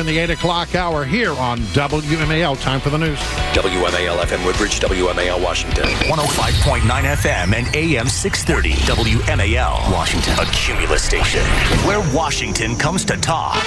the 8 o'clock hour here on WMAL. Time for the news. WMAL FM Woodbridge, WMAL Washington. 105.9 FM and AM 630. WMAL Washington. A Cumulus station where Washington comes to talk.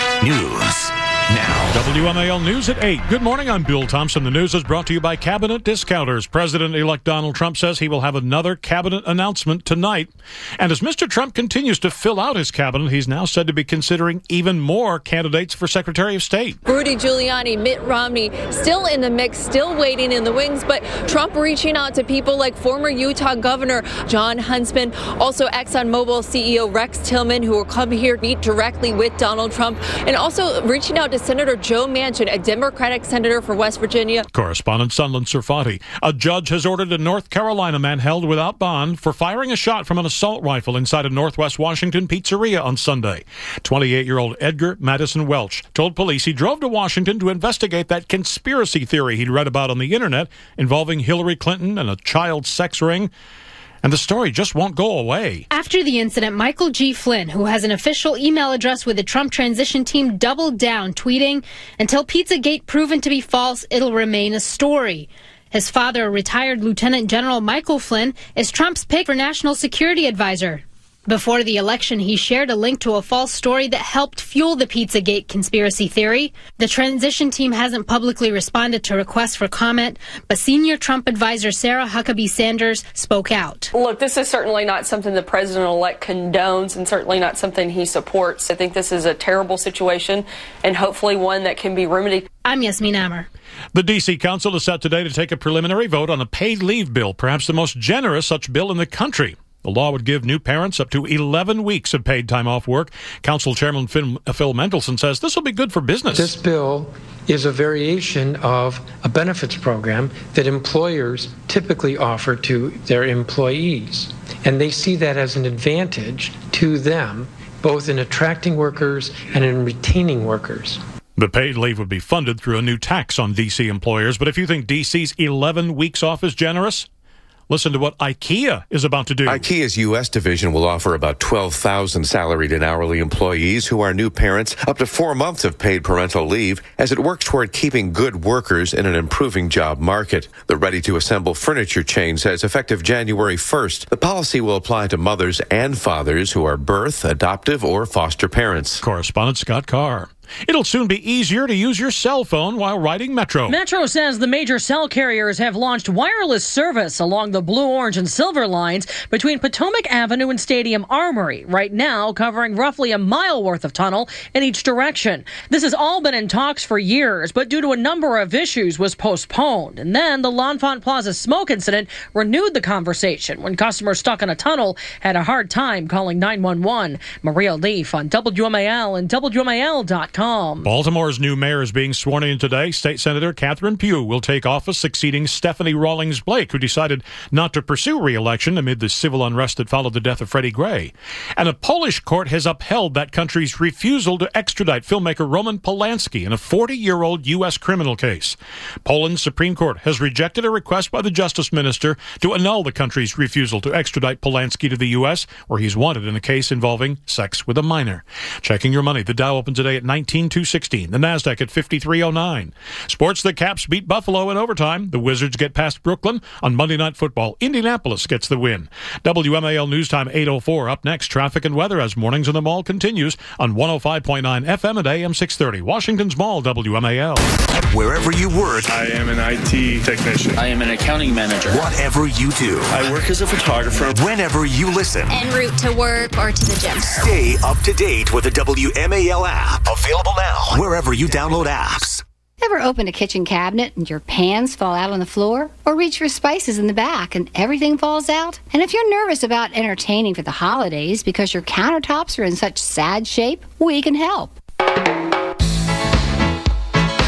News now. WMAL News at 8. Good morning, I'm Bill Thompson. The news is brought to you by Cabinet Discounters. President-elect Donald Trump says he will have another cabinet announcement tonight. And as Mr. Trump continues to fill out his cabinet, he's now said to be considering even more candidates for Secretary of State. Rudy Giuliani, Mitt Romney, still in the mix, still waiting in the wings, but Trump reaching out to people like former Utah Governor Jon Huntsman, also ExxonMobil CEO Rex Tillman, who will come here, meet directly with Donald Trump, and also reaching out to Senator Joe Manchin, a Democratic senator for West Virginia. Correspondent Sunlen Serfati. A judge has ordered a North Carolina man held without bond for firing a shot from an assault rifle inside a Northwest Washington pizzeria on Sunday. 28-year-old Edgar Madison Welch told police he drove to Washington to investigate that conspiracy theory he'd read about on the internet involving Hillary Clinton and a child sex ring. And the story just won't go away. After the incident, Michael G. Flynn, who has an official email address with the Trump transition team, doubled down, tweeting, "Until Pizzagate proven to be false, it'll remain a story." His father, retired Lieutenant General Michael Flynn, is Trump's pick for National Security Advisor. Before the election, he shared a link to a false story that helped fuel the Pizzagate conspiracy theory. The transition team hasn't publicly responded to requests for comment, but senior Trump advisor Sarah Huckabee Sanders spoke out. Look, this is certainly not something the president-elect condones and certainly not something he supports. I think this is a terrible situation and hopefully one that can be remedied. I'm Yasmin Amer. The D.C. Council is set today to take a preliminary vote on a paid leave bill, perhaps the most generous such bill in the country. The law would give new parents up to 11 weeks of paid time off work. Council Chairman Phil Mendelson says this will be good for business. This bill is a variation of a benefits program that employers typically offer to their employees. And they see that as an advantage to them, both in attracting workers and in retaining workers. The paid leave would be funded through a new tax on D.C. employers. But if you think D.C.'s 11 weeks off is generous, listen to what IKEA is about to do. IKEA's U.S. division will offer about 12,000 salaried and hourly employees who are new parents up to 4 months of paid parental leave as it works toward keeping good workers in an improving job market. The ready-to-assemble furniture chain says effective January 1st, the policy will apply to mothers and fathers who are birth, adoptive, or foster parents. Correspondent Scott Carr. It'll soon be easier to use your cell phone while riding Metro. Metro says the major cell carriers have launched wireless service along the Blue, Orange, and Silver lines between Potomac Avenue and Stadium Armory, right now covering roughly a mile worth of tunnel in each direction. This has all been in talks for years, but due to a number of issues was postponed. And then the L'Enfant Plaza smoke incident renewed the conversation when customers stuck in a tunnel had a hard time calling 911. Maria Leaf on WMAL and WMAL.com. Baltimore's new mayor is being sworn in today. State Senator Catherine Pugh will take office, succeeding Stephanie Rawlings Blake, who decided not to pursue re-election amid the civil unrest that followed the death of Freddie Gray. And a Polish court has upheld that country's refusal to extradite filmmaker Roman Polanski in a 40-year-old U.S. criminal case. Poland's Supreme Court has rejected a request by the Justice Minister to annul the country's refusal to extradite Polanski to the U.S., where he's wanted in a case involving sex with a minor. Checking your money, the Dow opened today at 19,216. The Nasdaq at 5309. Sports, the Caps beat Buffalo in overtime. The Wizards get past Brooklyn. On Monday Night Football, Indianapolis gets the win. WMAL News Time 8:04. Up next, traffic and weather as Mornings in the Mall continues on 105.9 FM and AM 630. Washington's Mall, WMAL. Wherever you work, I am an IT technician. I am an accounting manager. Whatever you do, I work as a photographer. Whenever you listen, en route to work or to the gym. Stay up to date with the WMAL app. Available now wherever you download apps. Ever open a kitchen cabinet and your pans fall out on the floor? Or reach for spices in the back and everything falls out? And if you're nervous about entertaining for the holidays because your countertops are in such sad shape, we can help. Whether you're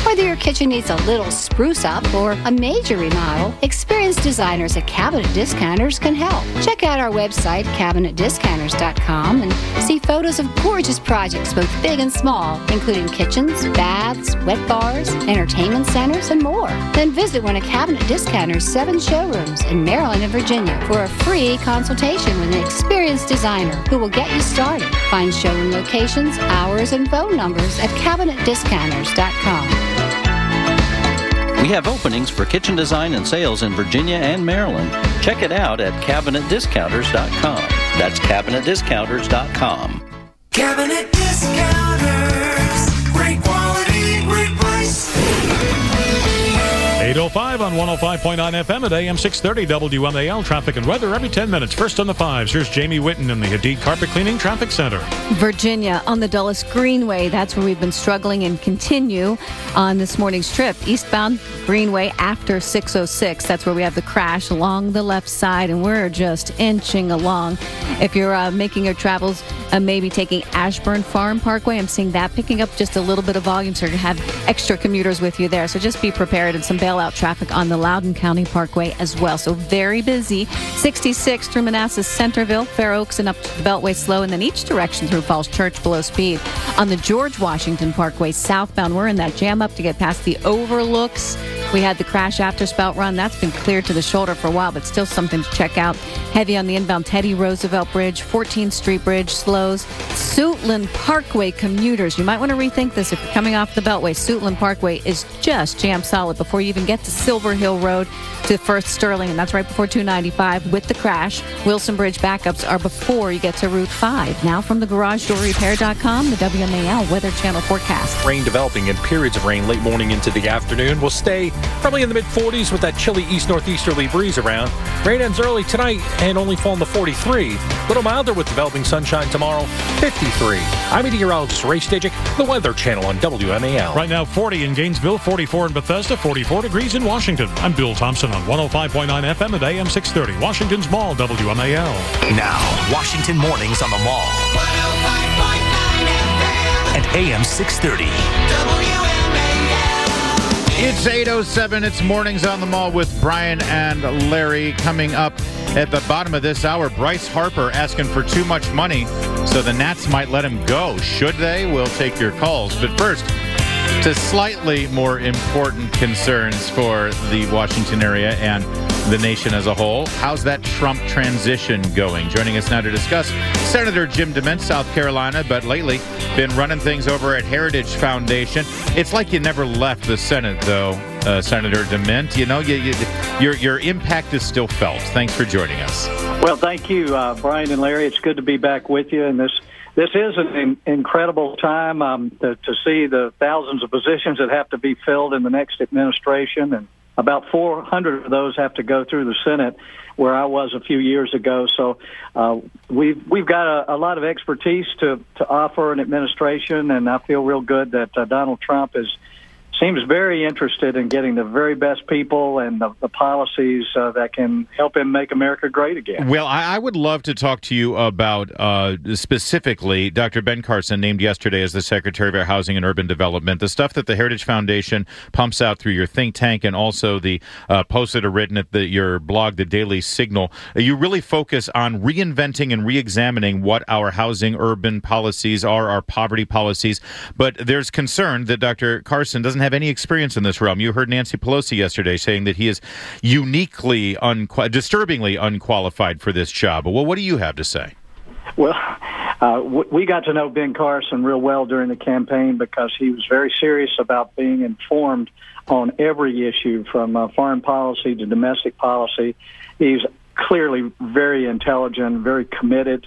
kitchen needs a little spruce up or a major remodel, experienced designers at Cabinet Discounters can help. Check out our website, CabinetDiscounters.com, and see photos of gorgeous projects, both big and small, including kitchens, baths, wet bars, entertainment centers, and more. Then visit one of Cabinet Discounters' 7 showrooms in Maryland and Virginia for a free consultation with an experienced designer who will get you started. Find showroom locations, hours, and phone numbers at CabinetDiscounters.com. We have openings for kitchen design and sales in Virginia and Maryland. Check it out at CabinetDiscounters.com. That's CabinetDiscounters.com. Cabinet Discounters. Great quality, great price. 8:05 on 105.9 FM at AM 630 WMAL. Traffic and weather every 10 minutes. First on the 5s, here's Jamie Whitten in the Hadid Carpet Cleaning Traffic Center. Virginia on the Dulles Greenway. That's where we've been struggling and continue on this morning's trip. Eastbound Greenway after 606. That's where we have the crash along the left side, and we're just inching along. If you're making your travels, maybe taking Ashburn Farm Parkway, I'm seeing that picking up just a little bit of volume, so you're going to have extra commuters with you there. So just be prepared, and some bailout traffic on the Loudoun County Parkway as well. So very busy. 66 through Manassas Centerville, Fair Oaks, and up to the Beltway slow, and then each direction through Falls Church below speed. On the George Washington Parkway southbound, we're in that jam up to get past the overlooks. We had the crash after Spout Run. That's been cleared to the shoulder for a while, but still something to check out. Heavy on the inbound Teddy Roosevelt Bridge, 14th Street Bridge, slows. Suitland Parkway commuters. You might want to rethink this if you're coming off the Beltway. Suitland Parkway is just jam solid before you even get to Silver Hill Road to First Sterling, and that's right before 295 with the crash. Wilson Bridge backups are before you get to Route 5. Now from the GarageDoorRepair.com, the WMAL Weather Channel forecast. Rain developing and periods of rain late morning into the afternoon. Will stay probably in the mid-40s with that chilly east-northeasterly breeze around. Rain ends early tonight and only fall in the 43. A little milder with developing sunshine tomorrow, 53. I'm meteorologist Ray Stajic, the Weather Channel on WMAL. Right now, 40 in Gainesville, 44 in Bethesda, 44 degrees in Washington. I'm Bill Thompson on 105.9 FM at AM 630. Washington's Mall, WMAL. Now, Washington Mornings on the Mall. 105.9 FM. At AM 630. It's 8:07. It's Mornings on the Mall with Brian and Larry. Coming up at the bottom of this hour, Bryce Harper asking for too much money, so the Nats might let him go. Should they? We'll take your calls. But first, to slightly more important concerns for the Washington area and the nation as a whole. How's that Trump transition going? Joining us now to discuss, Senator Jim DeMint, South Carolina, but lately been running things over at Heritage Foundation. It's like you never left the Senate, though, Senator DeMint. You know, your impact is still felt. Thanks for joining us. Well, thank you, Brian and Larry. It's good to be back with you. And this is an incredible time to see the thousands of positions that have to be filled in the next administration, and about 400 of those have to go through the Senate, where I was a few years ago. So we've got a lot of expertise to offer an administration, and I feel real good that Donald Trump seems very interested in getting the very best people and the policies that can help him make America great again. Well, I would love to talk to you about specifically Dr. Ben Carson, named yesterday as the Secretary of our Housing and Urban Development, the stuff that the Heritage Foundation pumps out through your think tank, and also the posts that are written at your blog, The Daily Signal. You really focus on reinventing and reexamining what our housing, urban policies are, our poverty policies. But there's concern that Dr. Carson doesn't have any experience in this realm. You heard Nancy Pelosi yesterday saying that he is uniquely, disturbingly unqualified for this job. Well, what do you have to say? Well, we got to know Ben Carson real well during the campaign because he was very serious about being informed on every issue, from foreign policy to domestic policy. He's clearly very intelligent, very committed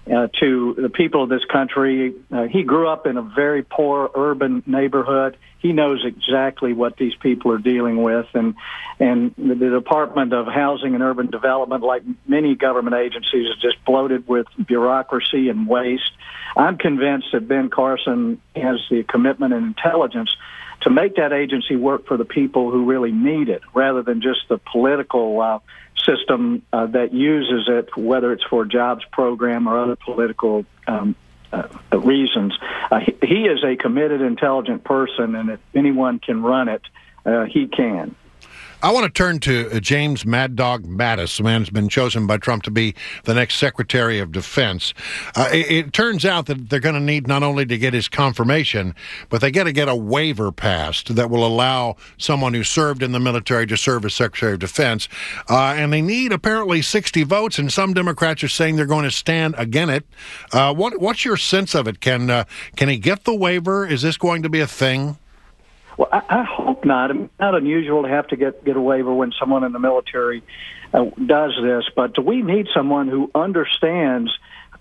to the people of this country. He grew up in a very poor urban neighborhood. He knows exactly what these people are dealing with, and the Department of Housing and Urban Development, like many government agencies, is just bloated with bureaucracy and waste. I'm convinced that Ben Carson has the commitment and intelligence to make that agency work for the people who really need it, rather than just the political system that uses it, whether it's for a jobs program or other political reasons. He is a committed, intelligent person, and if anyone can run it, he can. I want to turn to James Mad Dog Mattis, the man who's been chosen by Trump to be the next Secretary of Defense. It turns out that they're going to need not only to get his confirmation, but they got to get a waiver passed that will allow someone who served in the military to serve as Secretary of Defense. And they need apparently 60 votes, and some Democrats are saying they're going to stand against it. What's your sense of it? Can he get the waiver? Is this going to be a thing? Well, I hope not. It's not unusual to have to get a waiver when someone in the military does this, but we need someone who understands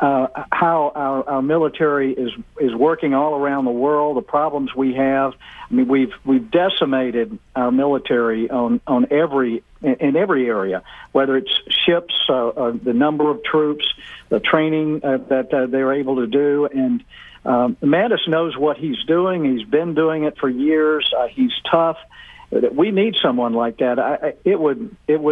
how our military is working all around the world, the problems we have. I mean, we've decimated our military in every area, whether it's ships, the number of troops, the training that they're able to do, and Mattis knows what he's doing. He's been doing it for years. He's tough. We need someone like that. It would.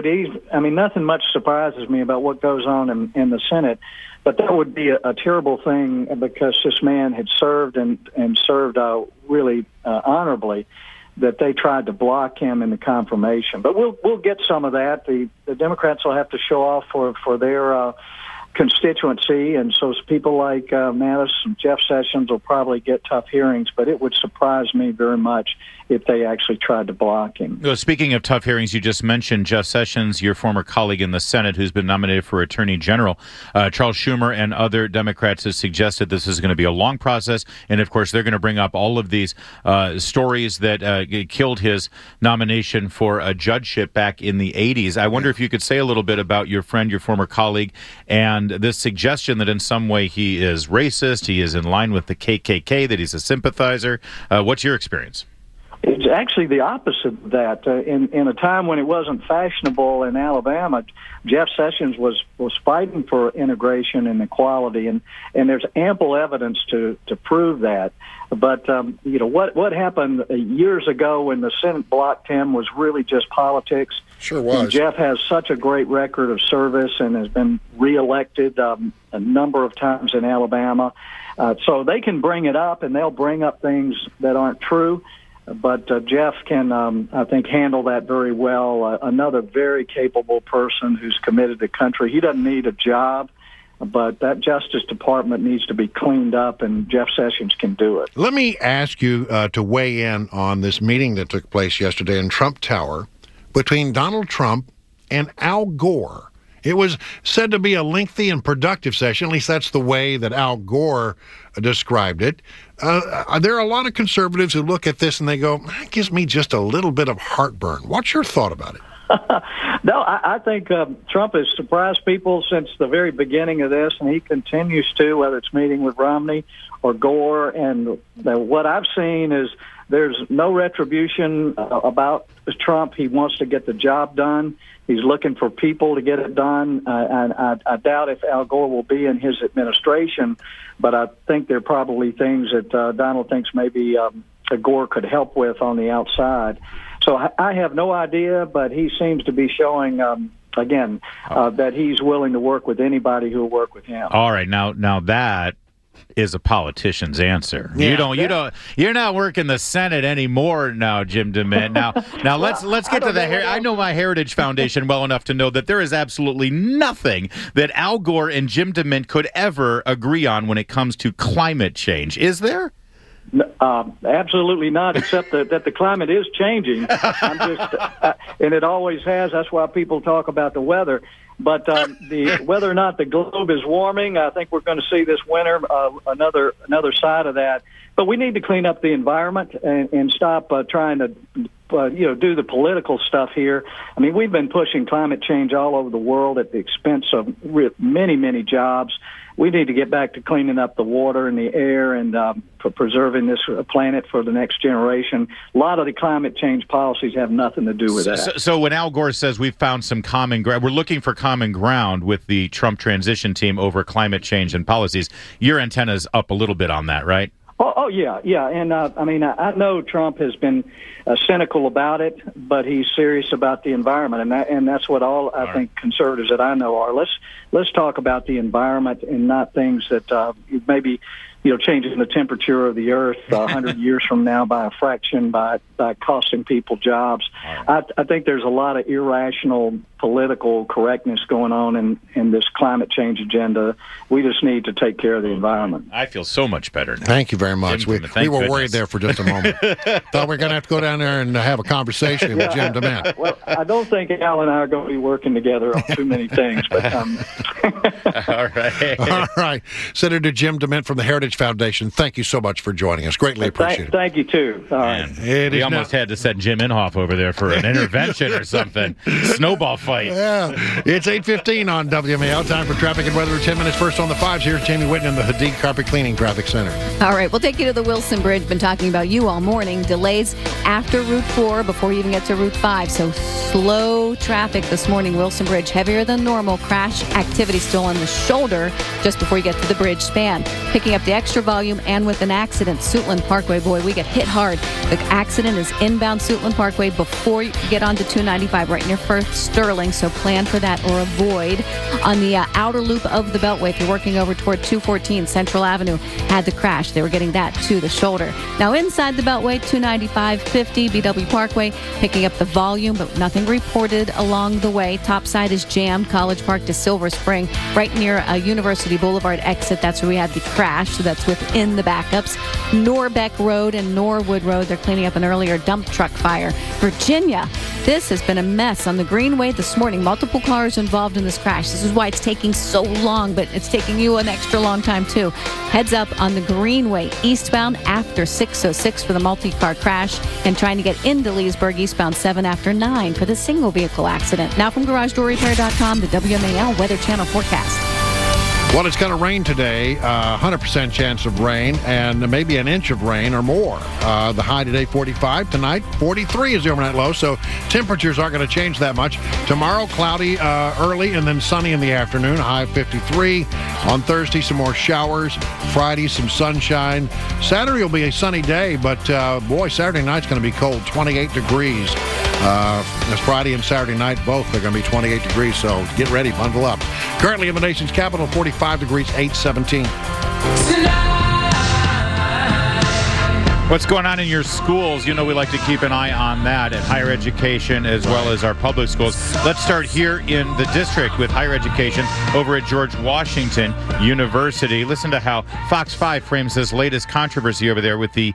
I mean, nothing much surprises me about what goes on in the Senate, but that would be a terrible thing because this man had served and served really honorably. That they tried to block him in the confirmation, but we'll get some of that. The Democrats will have to show off for their constituency, and so people like Mattis and Jeff Sessions will probably get tough hearings, but it would surprise me very much if they actually tried to block him. Well, speaking of tough hearings, you just mentioned Jeff Sessions, your former colleague in the Senate, who's been nominated for Attorney General. Charles Schumer and other Democrats have suggested this is going to be a long process, and of course they're going to bring up all of these stories that killed his nomination for a judgeship back in the 80s. I wonder if you could say a little bit about your friend, your former colleague, and this suggestion that in some way he is racist, he is in line with the KKK, that he's a sympathizer. What's your experience? It's actually the opposite of that. In a time when it wasn't fashionable in Alabama, Jeff Sessions was fighting for integration and equality, and there's ample evidence to prove that. But what happened years ago when the Senate blocked him was really just politics. Sure was. And Jeff has such a great record of service and has been reelected a number of times in Alabama. So they can bring it up, and they'll bring up things that aren't true. But Jeff can, I think, handle that very well. Another very capable person who's committed to country. He doesn't need a job, but that Justice Department needs to be cleaned up, and Jeff Sessions can do it. Let me ask you to weigh in on this meeting that took place yesterday in Trump Tower between Donald Trump and Al Gore. It was said to be a lengthy and productive session. At least that's the way that Al Gore described it. There are a lot of conservatives who look at this and they go, that gives me just a little bit of heartburn. What's your thought about it? No, I think Trump has surprised people since the very beginning of this, and he continues to, whether it's meeting with Romney or Gore. And what I've seen is there's no retribution about Trump. He wants to get the job done. He's looking for people to get it done. And I doubt if Al Gore will be in his administration, but I think there are probably things that Donald thinks maybe Gore could help with on the outside. So I have no idea, but he seems to be showing, that he's willing to work with anybody who will work with him. All right, now that is a politician's answer. Yeah. You're not working the Senate anymore now, Jim DeMint. Now let's get to the I know my Heritage Foundation well enough to know that there is absolutely nothing that Al Gore and Jim DeMint could ever agree on when it comes to climate change. Is there? Absolutely not, except that the climate is changing. And it always has. That's why people talk about the weather. But whether or not the globe is warming, I think we're going to see this winter another side of that. But we need to clean up the environment and stop trying to do the political stuff here. I mean, we've been pushing climate change all over the world at the expense of many, many jobs. We need to get back to cleaning up the water and the air and for preserving this planet for the next generation. A lot of the climate change policies have nothing to do with that. So when Al Gore says we've found some common ground, we're looking for common ground with the Trump transition team over climate change and policies, your antenna's up a little bit on that, right? Oh yeah. And I know Trump has been cynical about it, but he's serious about the environment, and that's what I think conservatives that I know are. Let's talk about the environment and not things that maybe changing the temperature of the earth 100 years from now by a fraction, by costing people jobs. I think there's a lot of irrational political correctness going on in this climate change agenda. We just need to take care of the environment. I feel so much better now. Thank you very much. We were worried there for just a moment. Thought we were going to have to go down there and have a conversation with Jim DeMint. Well, I don't think Al and I are going to be working together on too many things. But All right. All right. Senator Jim DeMint from the Heritage Foundation, thank you so much for joining us. Greatly appreciated. Thank you, too. All right. We almost had to send Jim Inhofe over there for an intervention or something. Snowball fight. Yeah. It's 8:15 on WMAL. Time for traffic and weather. 10 minutes first on the 5s. Here's Jamie Whitten in the Hadid Carpet Cleaning Traffic Center. All right, we'll take you to the Wilson Bridge. Been talking about you all morning. Delays after Route 4 before you even get to Route 5. So slow traffic this morning. Wilson Bridge, heavier than normal. Crash activity still on the shoulder just before you get to the bridge span. Picking up the extra volume and with an accident. Suitland Parkway, boy, we get hit hard. The accident is inbound Suitland Parkway before you get onto 295 right near Firth Sterling. So plan for that or avoid. On the outer loop of the Beltway, if you're working over toward 214 Central Avenue, had the crash. They were getting that to the shoulder. Now inside the Beltway, 295, 50 BW Parkway, picking up the volume, but nothing reported along the way. Top side is jammed. College Park to Silver Spring, right near University Boulevard exit. That's where we had the crash. So that's within the backups. Norbeck Road and Norwood Road, they're cleaning up an earlier dump truck fire. Virginia, this has been a mess on the Greenway this morning. Multiple cars involved in this crash. This is why it's taking so long, but it's taking you an extra long time too. Heads up on the Greenway eastbound after 606 for the multi-car crash, and trying to get into Leesburg eastbound 7 after 9 for the single vehicle accident. Now from GarageDoorRepair.com, the WMAL Weather Channel forecast. Well, it's going to rain today, 100% chance of rain, and maybe an inch of rain or more. The high today, 45. Tonight, 43 is the overnight low, so temperatures aren't going to change that much. Tomorrow, cloudy early and then sunny in the afternoon, high of 53. On Thursday, some more showers. Friday, some sunshine. Saturday will be a sunny day, but, boy, Saturday night's going to be cold, 28 degrees. This Friday and Saturday night, both are going to be 28 degrees, so get ready, bundle up. Currently in the nation's capital, 45 degrees, 817. What's going on in your schools? We like to keep an eye on that at higher education as well as our public schools. Let's start here in the district with higher education over at George Washington University. Listen to how Fox 5 frames this latest controversy over there with the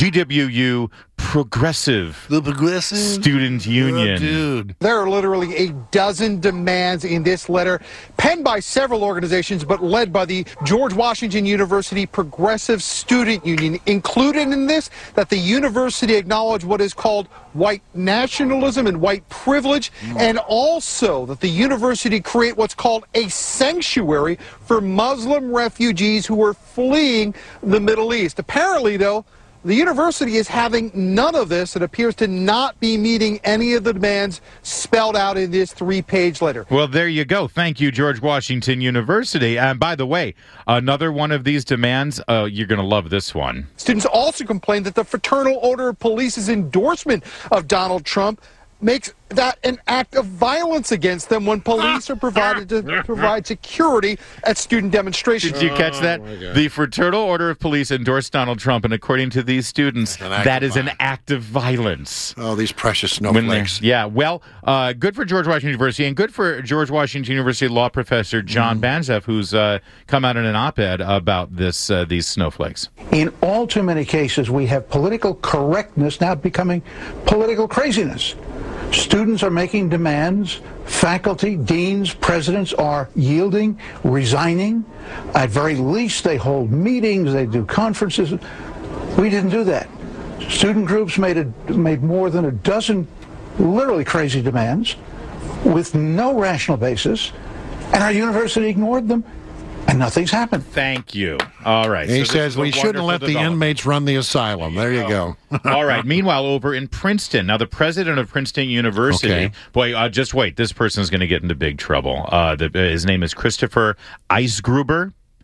GWU Progressive Student Union. Oh, dude. There are literally a dozen demands in this letter, penned by several organizations, but led by the George Washington University Progressive Student Union. Included in this, that the university acknowledge what is called white nationalism and white privilege, and also that the university create what's called a sanctuary for Muslim refugees who are fleeing the Middle East. Apparently, though, the university is having none of this. It appears to not be meeting any of the demands spelled out in this 3-page letter. Well, there you go. Thank you, George Washington University. And by the way, another one of these demands, you're going to love this one. Students also complained that the Fraternal Order of Police's endorsement of Donald Trump makes that an act of violence against them when police are provided to provide security at student demonstrations. Did you catch that? The Fraternal Order of Police endorsed Donald Trump, and according to these students, that is an act of violence. Oh, these precious snowflakes. Yeah, well, good for George Washington University, and good for George Washington University law professor John Banzeff, who's come out in an op-ed about these snowflakes. In all too many cases, we have political correctness now becoming political craziness. Students are making demands. Faculty, deans, presidents are yielding, resigning. At very least, they hold meetings, they do conferences. We didn't do that. Student groups made more than a dozen literally crazy demands with no rational basis, and our university ignored them. And nothing's happened. Thank you. All right. He says we shouldn't let the inmates run the asylum. There you go. All right. Meanwhile, over in Princeton, now the president of Princeton University, boy, just wait. This person's going to get into big trouble. His name is Christopher Eisgruber.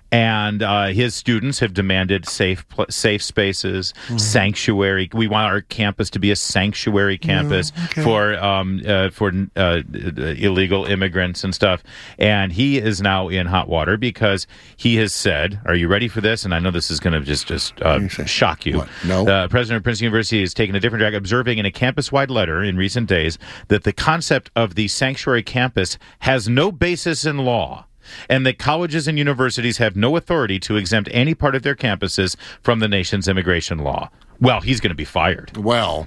And his students have demanded safe spaces, sanctuary. We want our campus to be a sanctuary campus for illegal immigrants and stuff. And he is now in hot water because he has said, "Are you ready for this?" And I know this is going to just shock you. What? No. President of Princeton University has taken a different track, observing in a campus-wide letter in recent days that the concept of the sanctuary campus has no basis in law, and that colleges and universities have no authority to exempt any part of their campuses from the nation's immigration law. Well, he's going to be fired. Well,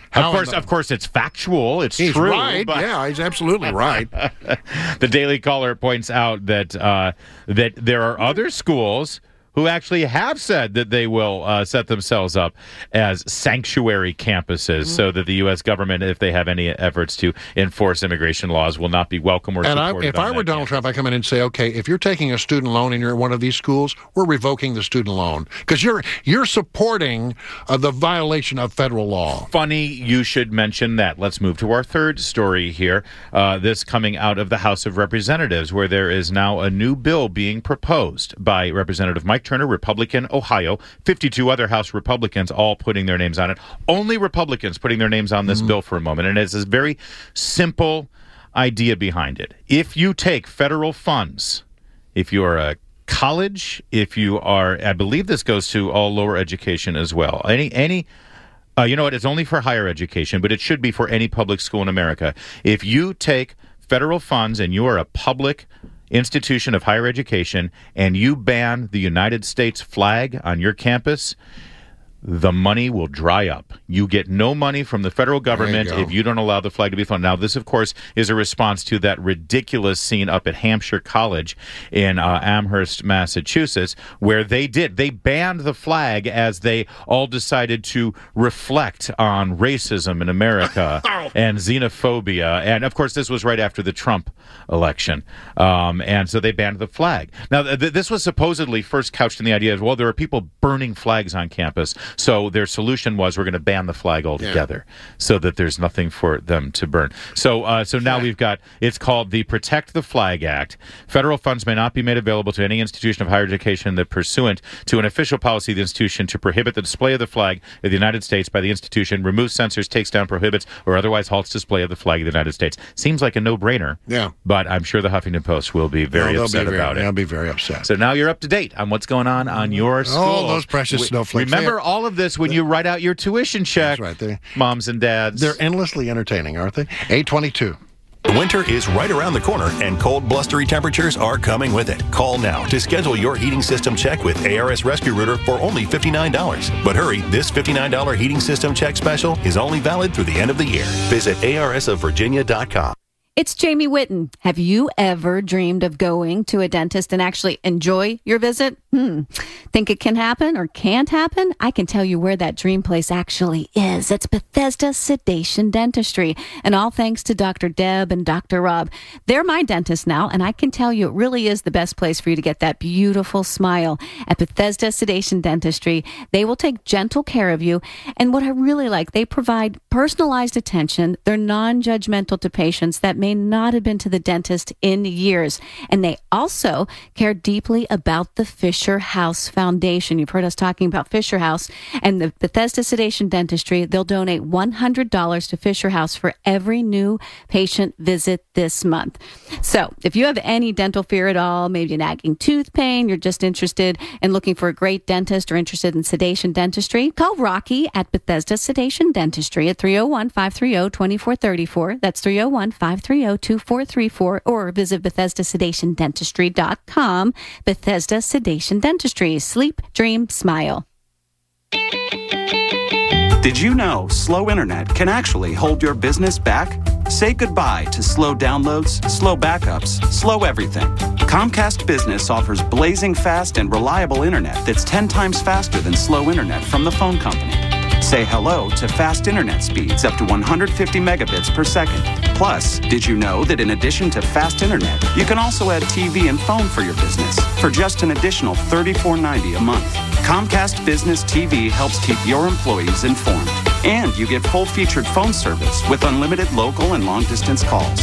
of course, it's factual. He's true. Right. Yeah, he's absolutely right. The Daily Caller points out that that there are other schools who actually have said that they will set themselves up as sanctuary campuses so that the U.S. government, if they have any efforts to enforce immigration laws, will not be welcome or supported. If I were Donald Trump, I'd come in and say, okay, if you're taking a student loan and you're at one of these schools, we're revoking the student loan because you're supporting the violation of federal law. Funny you should mention that. Let's move to our third story here. This coming out of the House of Representatives, where there is now a new bill being proposed by Representative Mike Turner, Republican, Ohio, 52 other House Republicans all putting their names on it. Only Republicans putting their names on this bill for a moment. And it's this very simple idea behind it. If you take federal funds, if you're a college, if you are, I believe this goes to all lower education as well. You know what? It's only for higher education, but it should be for any public school in America. If you take federal funds and you are a public institution of higher education and you ban the United States flag on your campus, the money will dry up. You get no money from the federal government if you don't allow the flag to be flown. Now, this, of course, is a response to that ridiculous scene up at Hampshire College in Amherst, Massachusetts, where they banned the flag as they all decided to reflect on racism in America and xenophobia. And, of course, this was right after the Trump election. And so they banned the flag. Now, this was supposedly first couched in the idea of, well, there are people burning flags on campus. So their solution was, we're going to ban the flag altogether so that there's nothing for them to burn. So now we've got, it's called the Protect the Flag Act. Federal funds may not be made available to any institution of higher education that pursuant to an official policy of the institution to prohibit the display of the flag of the United States by the institution, removes, censors, takes down, prohibits, or otherwise halts display of the flag of the United States. Seems like a no-brainer. Yeah. But I'm sure the Huffington Post will be very upset about it. They'll be very upset. So now you're up to date on what's going on your school. Oh, those precious snowflakes. Remember all of this when you write out your tuition check. That's right. Moms and dads. They're endlessly entertaining, aren't they? 8:22. Winter is right around the corner, and cold, blustery temperatures are coming with it. Call now to schedule your heating system check with ARS Rescue Rooter for only $59. But hurry, this $59 heating system check special is only valid through the end of the year. Visit arsofvirginia.com. It's Jamie Whitten. Have you ever dreamed of going to a dentist and actually enjoy your visit? Think it can happen or can't happen? I can tell you where that dream place actually is. It's Bethesda Sedation Dentistry, and all thanks to Dr. Deb and Dr. Rob. They're my dentists now, and I can tell you it really is the best place for you to get that beautiful smile. At Bethesda Sedation Dentistry, they will take gentle care of you, and what I really like, they provide personalized attention. They're non-judgmental to patients that may not have been to the dentist in years, and they also care deeply about the Fisher House Foundation. You've heard us talking about Fisher House and the Bethesda Sedation Dentistry. They'll donate $100 to Fisher House for every new patient visit this month. So if you have any dental fear at all, maybe a nagging tooth pain, you're just interested in looking for a great dentist or interested in sedation dentistry, call Rocky at Bethesda Sedation Dentistry at 301-530-2434. That's 301-530-2434, or visit BethesdaSedationDentistry.com. Bethesda Sedation Dentistry. Sleep, dream, smile. Did you know slow internet can actually hold your business back? Say goodbye to slow downloads, slow backups, slow everything. Comcast Business offers blazing fast and reliable internet that's 10 times faster than slow internet from the phone company. Say hello to fast internet speeds up to 150 megabits per second. Plus, did you know that in addition to fast internet, you can also add TV and phone for your business for just an additional $34.90 a month? Comcast Business TV helps keep your employees informed. And you get full-featured phone service with unlimited local and long-distance calls.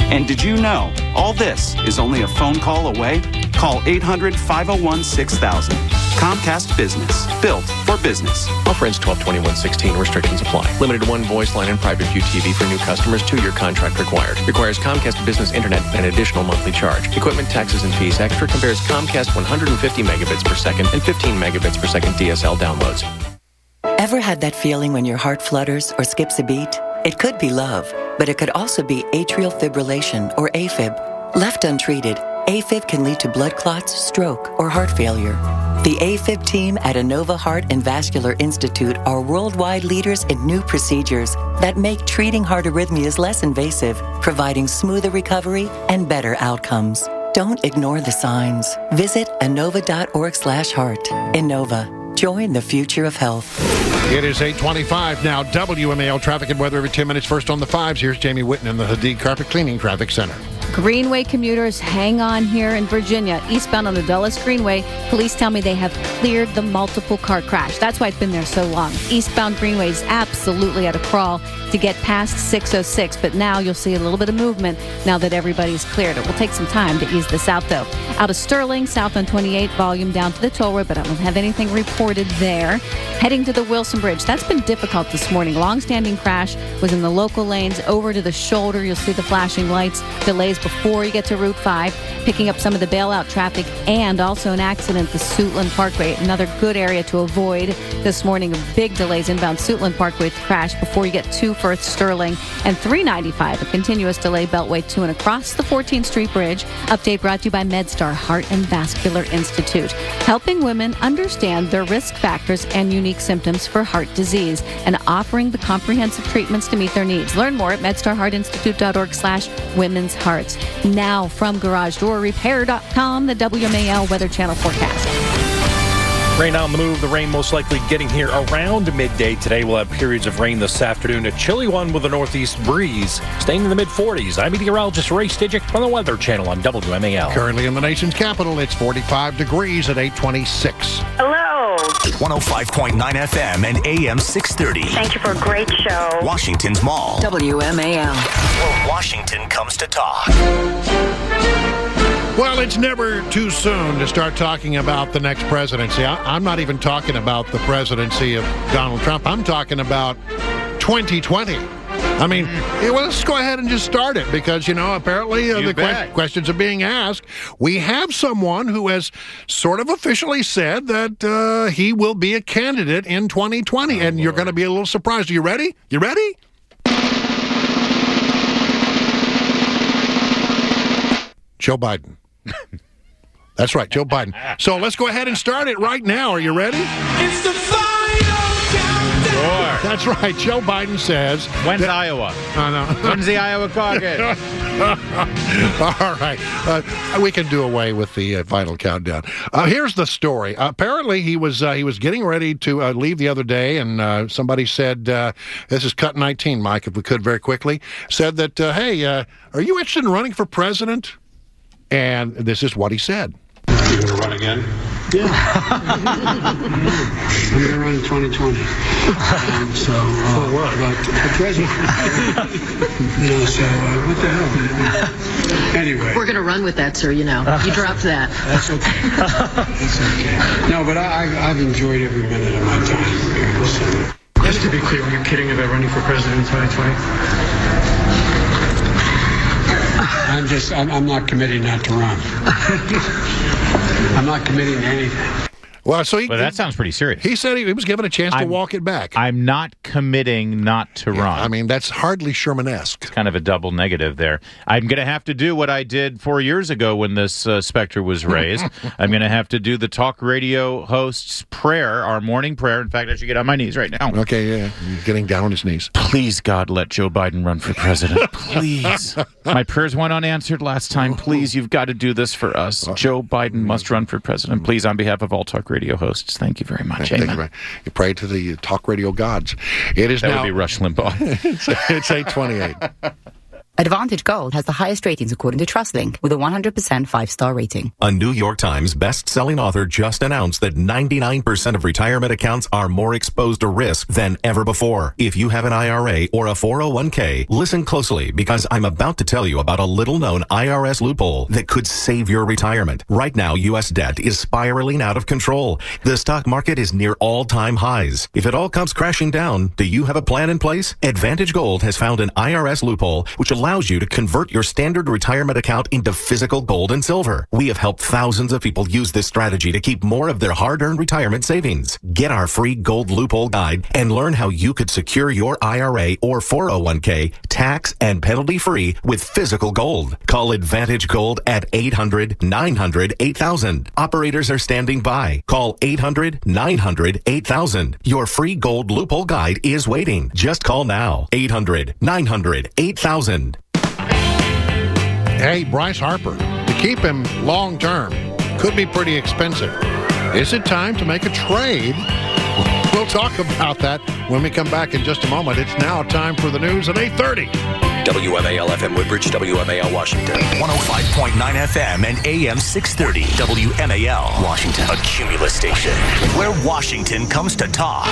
And did you know all this is only a phone call away? Call 800-501-6000. Comcast Business. Built for business. Offer ends 12/21/16. Restrictions apply. Limited one voice line and private view TV for new customers. 2-year contract required. Requires Comcast Business Internet and additional monthly charge. Equipment, taxes, and fees extra. Compares Comcast 150 megabits per second and 15 megabits per second DSL downloads. Ever had that feeling when your heart flutters or skips a beat? It could be love, but it could also be atrial fibrillation or AFib. Left untreated, AFib can lead to blood clots, stroke, or heart failure. The AFib team at Inova Heart and Vascular Institute are worldwide leaders in new procedures that make treating heart arrhythmias less invasive, providing smoother recovery and better outcomes. Don't ignore the signs. Visit inova.org/heart. Inova. Join the future of health. It is 8:25 now. WMAL traffic and weather every 10 minutes. First on the 5s. Here's Jamie Whitten in the Hadid Carpet Cleaning Traffic Center. Greenway commuters, hang on here in Virginia. Eastbound on the Dulles Greenway, police tell me they have cleared the multiple car crash. That's why it's been there so long. Eastbound Greenway is absolutely at a crawl to get past 606, but now you'll see a little bit of movement now that everybody's cleared. It will take some time to ease this out, though. Out of Sterling, south on 28, volume down to the toll road, but I don't have anything reported there. Heading to the Wilson Bridge, that's been difficult this morning. Long-standing crash was in the local lanes over to the shoulder. You'll see the flashing lights, delays before you get to Route 5, picking up some of the bailout traffic, and also an accident, the Suitland Parkway, another good area to avoid this morning. Big delays inbound Suitland Parkway with crash before you get to Firth Sterling, and 395, a continuous delay Beltway to and across the 14th Street Bridge. Update brought to you by MedStar Heart and Vascular Institute, helping women understand their risk factors and unique symptoms for heart disease, and offering the comprehensive treatments to meet their needs. Learn more at medstarheartinstitute.org/women's hearts. Now from GarageDoorRepair.com, the WMAL Weather Channel forecast. Rain on the move. The rain most likely getting here around midday today. We'll have periods of rain this afternoon. A chilly one with a northeast breeze. Staying in the mid-40s. I'm meteorologist Ray Stidgick from the Weather Channel on WMAL. Currently in the nation's capital, it's 45 degrees at 8:26. Hello. 105.9 FM and AM 630. Thank you for a great show. Washington's Mall. WMAL. Where Washington comes to talk. Well, it's never too soon to start talking about the next presidency. I'm not even talking about the presidency of Donald Trump. I'm talking about 2020. I mean, well, let's go ahead and just start it because, apparently the questions are being asked. We have someone who has sort of officially said that he will be a candidate in 2020, and you're going to be a little surprised. Are you ready? You ready? Joe Biden. That's right, Joe Biden. So let's go ahead and start it right now. Are you ready? It's the final countdown. That's right. Joe Biden says... When's Iowa? No. When's the Iowa caucus? All right. We can do away with the final countdown. Here's the story. Apparently, he was getting ready to leave the other day, and somebody said, this is cut 19, Mike, if we could very quickly, said that, hey, are you interested in running for president? And this is what he said. You're going to run again? Yeah. I'm going to run in 2020. So, what? For president. What the hell? Anyway. We're going to run with that, sir, You dropped that. That's okay. That's okay. No, but I've enjoyed every minute of my time here. So. Just to be clear, were you kidding about running for president in 2020? I'm not committing not to run. I'm not committing to anything. Well, but that sounds pretty serious. He said he was given a chance to walk it back. I'm not committing not to run. I mean, that's hardly Sherman-esque. It's kind of a double negative there. I'm going to have to do what I did 4 years ago when this specter was raised. I'm going to have to do the talk radio host's prayer, our morning prayer. In fact, I should get on my knees right now. Okay, yeah. He's getting down on his knees. Please, God, let Joe Biden run for president. Please. My prayers went unanswered last time. Please, you've got to do this for us. Joe Biden must run for president. Please, on behalf of all talk radio hosts, thank you very much. Amen. You pray to the talk radio gods. It is that now. Would be Rush Limbaugh. It's 8:28. Advantage Gold has the highest ratings according to TrustLink, with a 100% 5-star rating. A New York Times best-selling author just announced that 99% of retirement accounts are more exposed to risk than ever before. If you have an IRA or a 401k, listen closely, because I'm about to tell you about a little-known IRS loophole that could save your retirement. Right now, U.S. debt is spiraling out of control. The stock market is near all-time highs. If it all comes crashing down, do you have a plan in place? Advantage Gold has found an IRS loophole which allows you to convert your standard retirement account into physical gold and silver. We have helped thousands of people use this strategy to keep more of their hard-earned retirement savings. Get our free gold loophole guide and learn how you could secure your IRA or 401k tax and penalty-free with physical gold. Call Advantage Gold at 800-900-8000. Operators are standing by. Call 800-900-8000. Your free gold loophole guide is waiting. Just call now. 800-900-8000. Hey, Bryce Harper, to keep him long term could be pretty expensive. Is it time to make a trade? We'll talk about that when we come back in just a moment. It's now time for the news at 8:30. WMAL FM Woodbridge, WMAL Washington. 105.9 FM and AM 630. WMAL Washington. A Cumulus station where Washington comes to talk.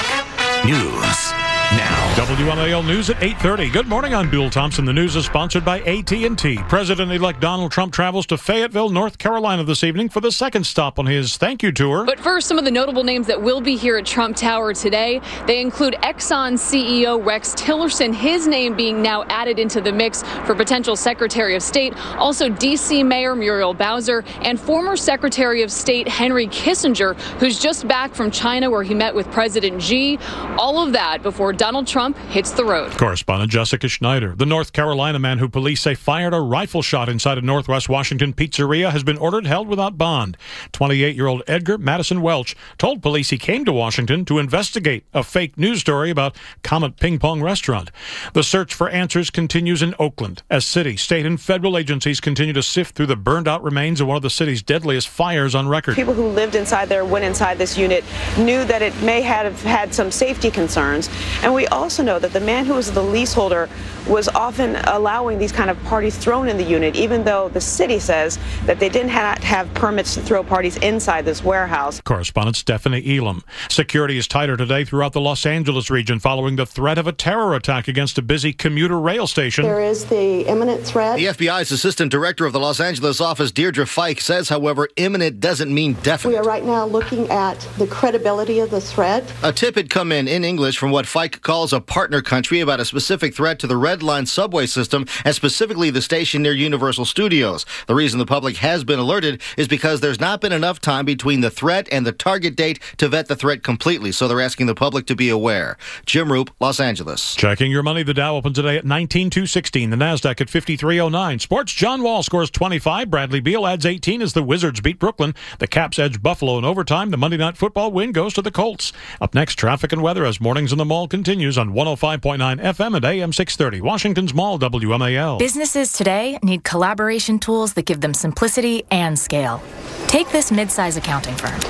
News now. WMAL News at 8:30. Good morning, I'm Bill Thompson. The news is sponsored by AT&T. President-elect Donald Trump travels to Fayetteville, North Carolina this evening for the second stop on his thank you tour. But first, some of the notable names that will be here at Trump Tower today. They include Exxon CEO Rex Tillerson, his name being now added into the mix for potential Secretary of State. Also, D.C. Mayor Muriel Bowser and former Secretary of State Henry Kissinger, who's just back from China where he met with President Xi. All of that before Donald Trump hits the road. Correspondent Jessica Schneider. The North Carolina man who police say fired a rifle shot inside a Northwest Washington pizzeria has been ordered held without bond. 28-year-old Edgar Madison Welch told police he came to Washington to investigate a fake news story about Comet Ping Pong Restaurant. The search for answers continues in Oakland as city, state, and federal agencies continue to sift through the burned-out remains of one of the city's deadliest fires on record. People who lived inside there, went inside this unit, knew that it may have had some safety concerns. And we also know that the man who was the leaseholder was often allowing these kind of parties thrown in the unit, even though the city says that they didn't have permits to throw parties inside this warehouse. Correspondent Stephanie Elam. Security is tighter today throughout the Los Angeles region following the threat of a terror attack against a busy commuter rail station. There is the imminent threat. The FBI's Assistant Director of the Los Angeles office, Deirdre Fike, says, however, imminent doesn't mean definite. We are right now looking at the credibility of the threat. A tip had come in English from what Fike calls a partner country about a specific threat to the Red Line subway system and specifically the station near Universal Studios. The reason the public has been alerted is because there's not been enough time between the threat and the target date to vet the threat completely, so they're asking the public to be aware. Jim Roop, Los Angeles. Checking your money, the Dow opens today at 19,216, the Nasdaq at 5309. Sports, John Wall scores 25, Bradley Beal adds 18 as the Wizards beat Brooklyn. The Caps edge Buffalo in overtime. The Monday Night Football win goes to the Colts. Up next, traffic and weather as Mornings in the Mall continues on 105.9 FM and AM 630. Washington's Mall, WMAL. Businesses today need collaboration tools that give them simplicity and scale. Take this mid-size accounting firm.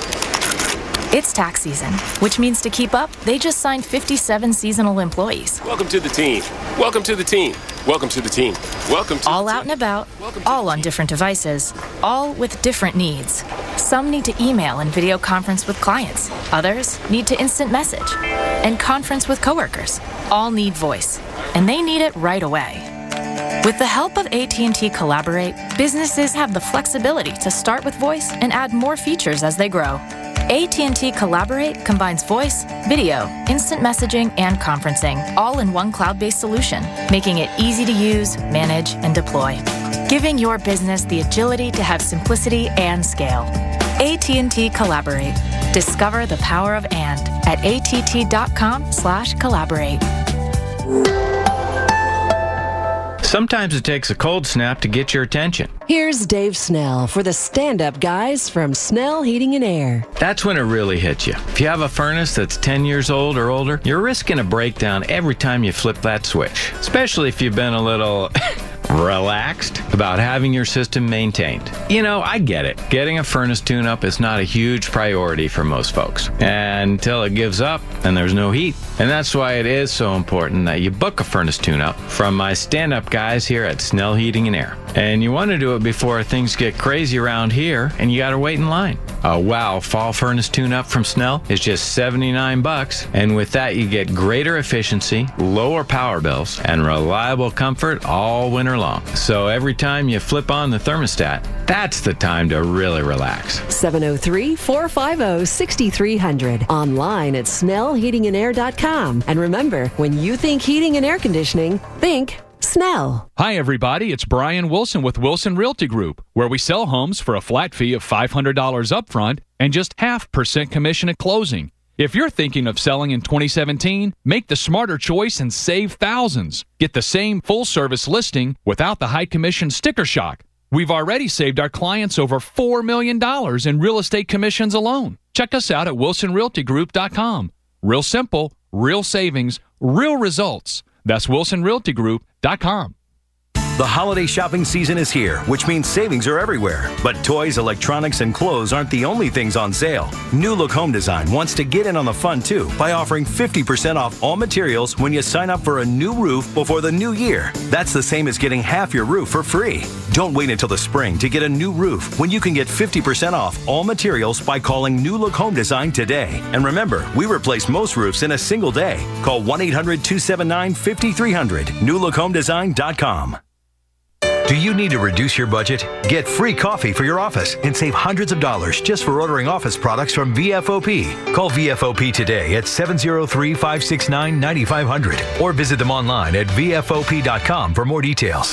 It's tax season, which means to keep up, they just signed 57 seasonal employees. Welcome to the team. Welcome to the team. Welcome to the team. Welcome to all out and about, all on different devices, all with different needs. Some need to email and video conference with clients. Others need to instant message and conference with coworkers. All need voice, and they need it right away. With the help of AT&T Collaborate, businesses have the flexibility to start with voice and add more features as they grow. AT&T Collaborate combines voice, video, instant messaging, and conferencing, all in one cloud-based solution, making it easy to use, manage, and deploy, giving your business the agility to have simplicity and scale. AT&T Collaborate. Discover the power of and at att.com/collaborate. Sometimes it takes a cold snap to get your attention. Here's Dave Snell for the stand-up guys from Snell Heating and Air. That's when it really hits you. If you have a furnace that's 10 years old or older, you're risking a breakdown every time you flip that switch, especially if you've been a little relaxed about having your system maintained. You know, I get it. Getting a furnace tune-up is not a huge priority for most folks until it gives up and there's no heat. And that's why it is so important that you book a furnace tune-up from my stand-up guys here at Snell Heating and Air. And you want to do it before things get crazy around here and you got to wait in line. A wow fall furnace tune-up from Snell is just $79, and with that you get greater efficiency, lower power bills, and reliable comfort all winter long. So every time you flip on the thermostat, that's the time to really relax. 703-450-6300. Online at snellheatingandair.com. And remember, when you think heating and air conditioning, think Snell. Hi, everybody. It's Brian Wilson with Wilson Realty Group, where we sell homes for a flat fee of $500 upfront and just 0.5% commission at closing. If you're thinking of selling in 2017, make the smarter choice and save thousands. Get the same full-service listing without the high commission sticker shock. We've already saved our clients over $4 million in real estate commissions alone. Check us out at wilsonrealtygroup.com. Real simple, real savings, real results. That's wilsonrealtygroup.com. The holiday shopping season is here, which means savings are everywhere. But toys, electronics, and clothes aren't the only things on sale. New Look Home Design wants to get in on the fun too by offering 50% off all materials when you sign up for a new roof before the new year. That's the same as getting half your roof for free. Don't wait until the spring to get a new roof when you can get 50% off all materials by calling New Look Home Design today. And remember, we replace most roofs in a single day. Call 1-800-279-5300. NewLookHomeDesign.com. Do you need to reduce your budget? Get free coffee for your office and save hundreds of dollars just for ordering office products from VFOP. Call VFOP today at 703-569-9500 or visit them online at VFOP.com for more details.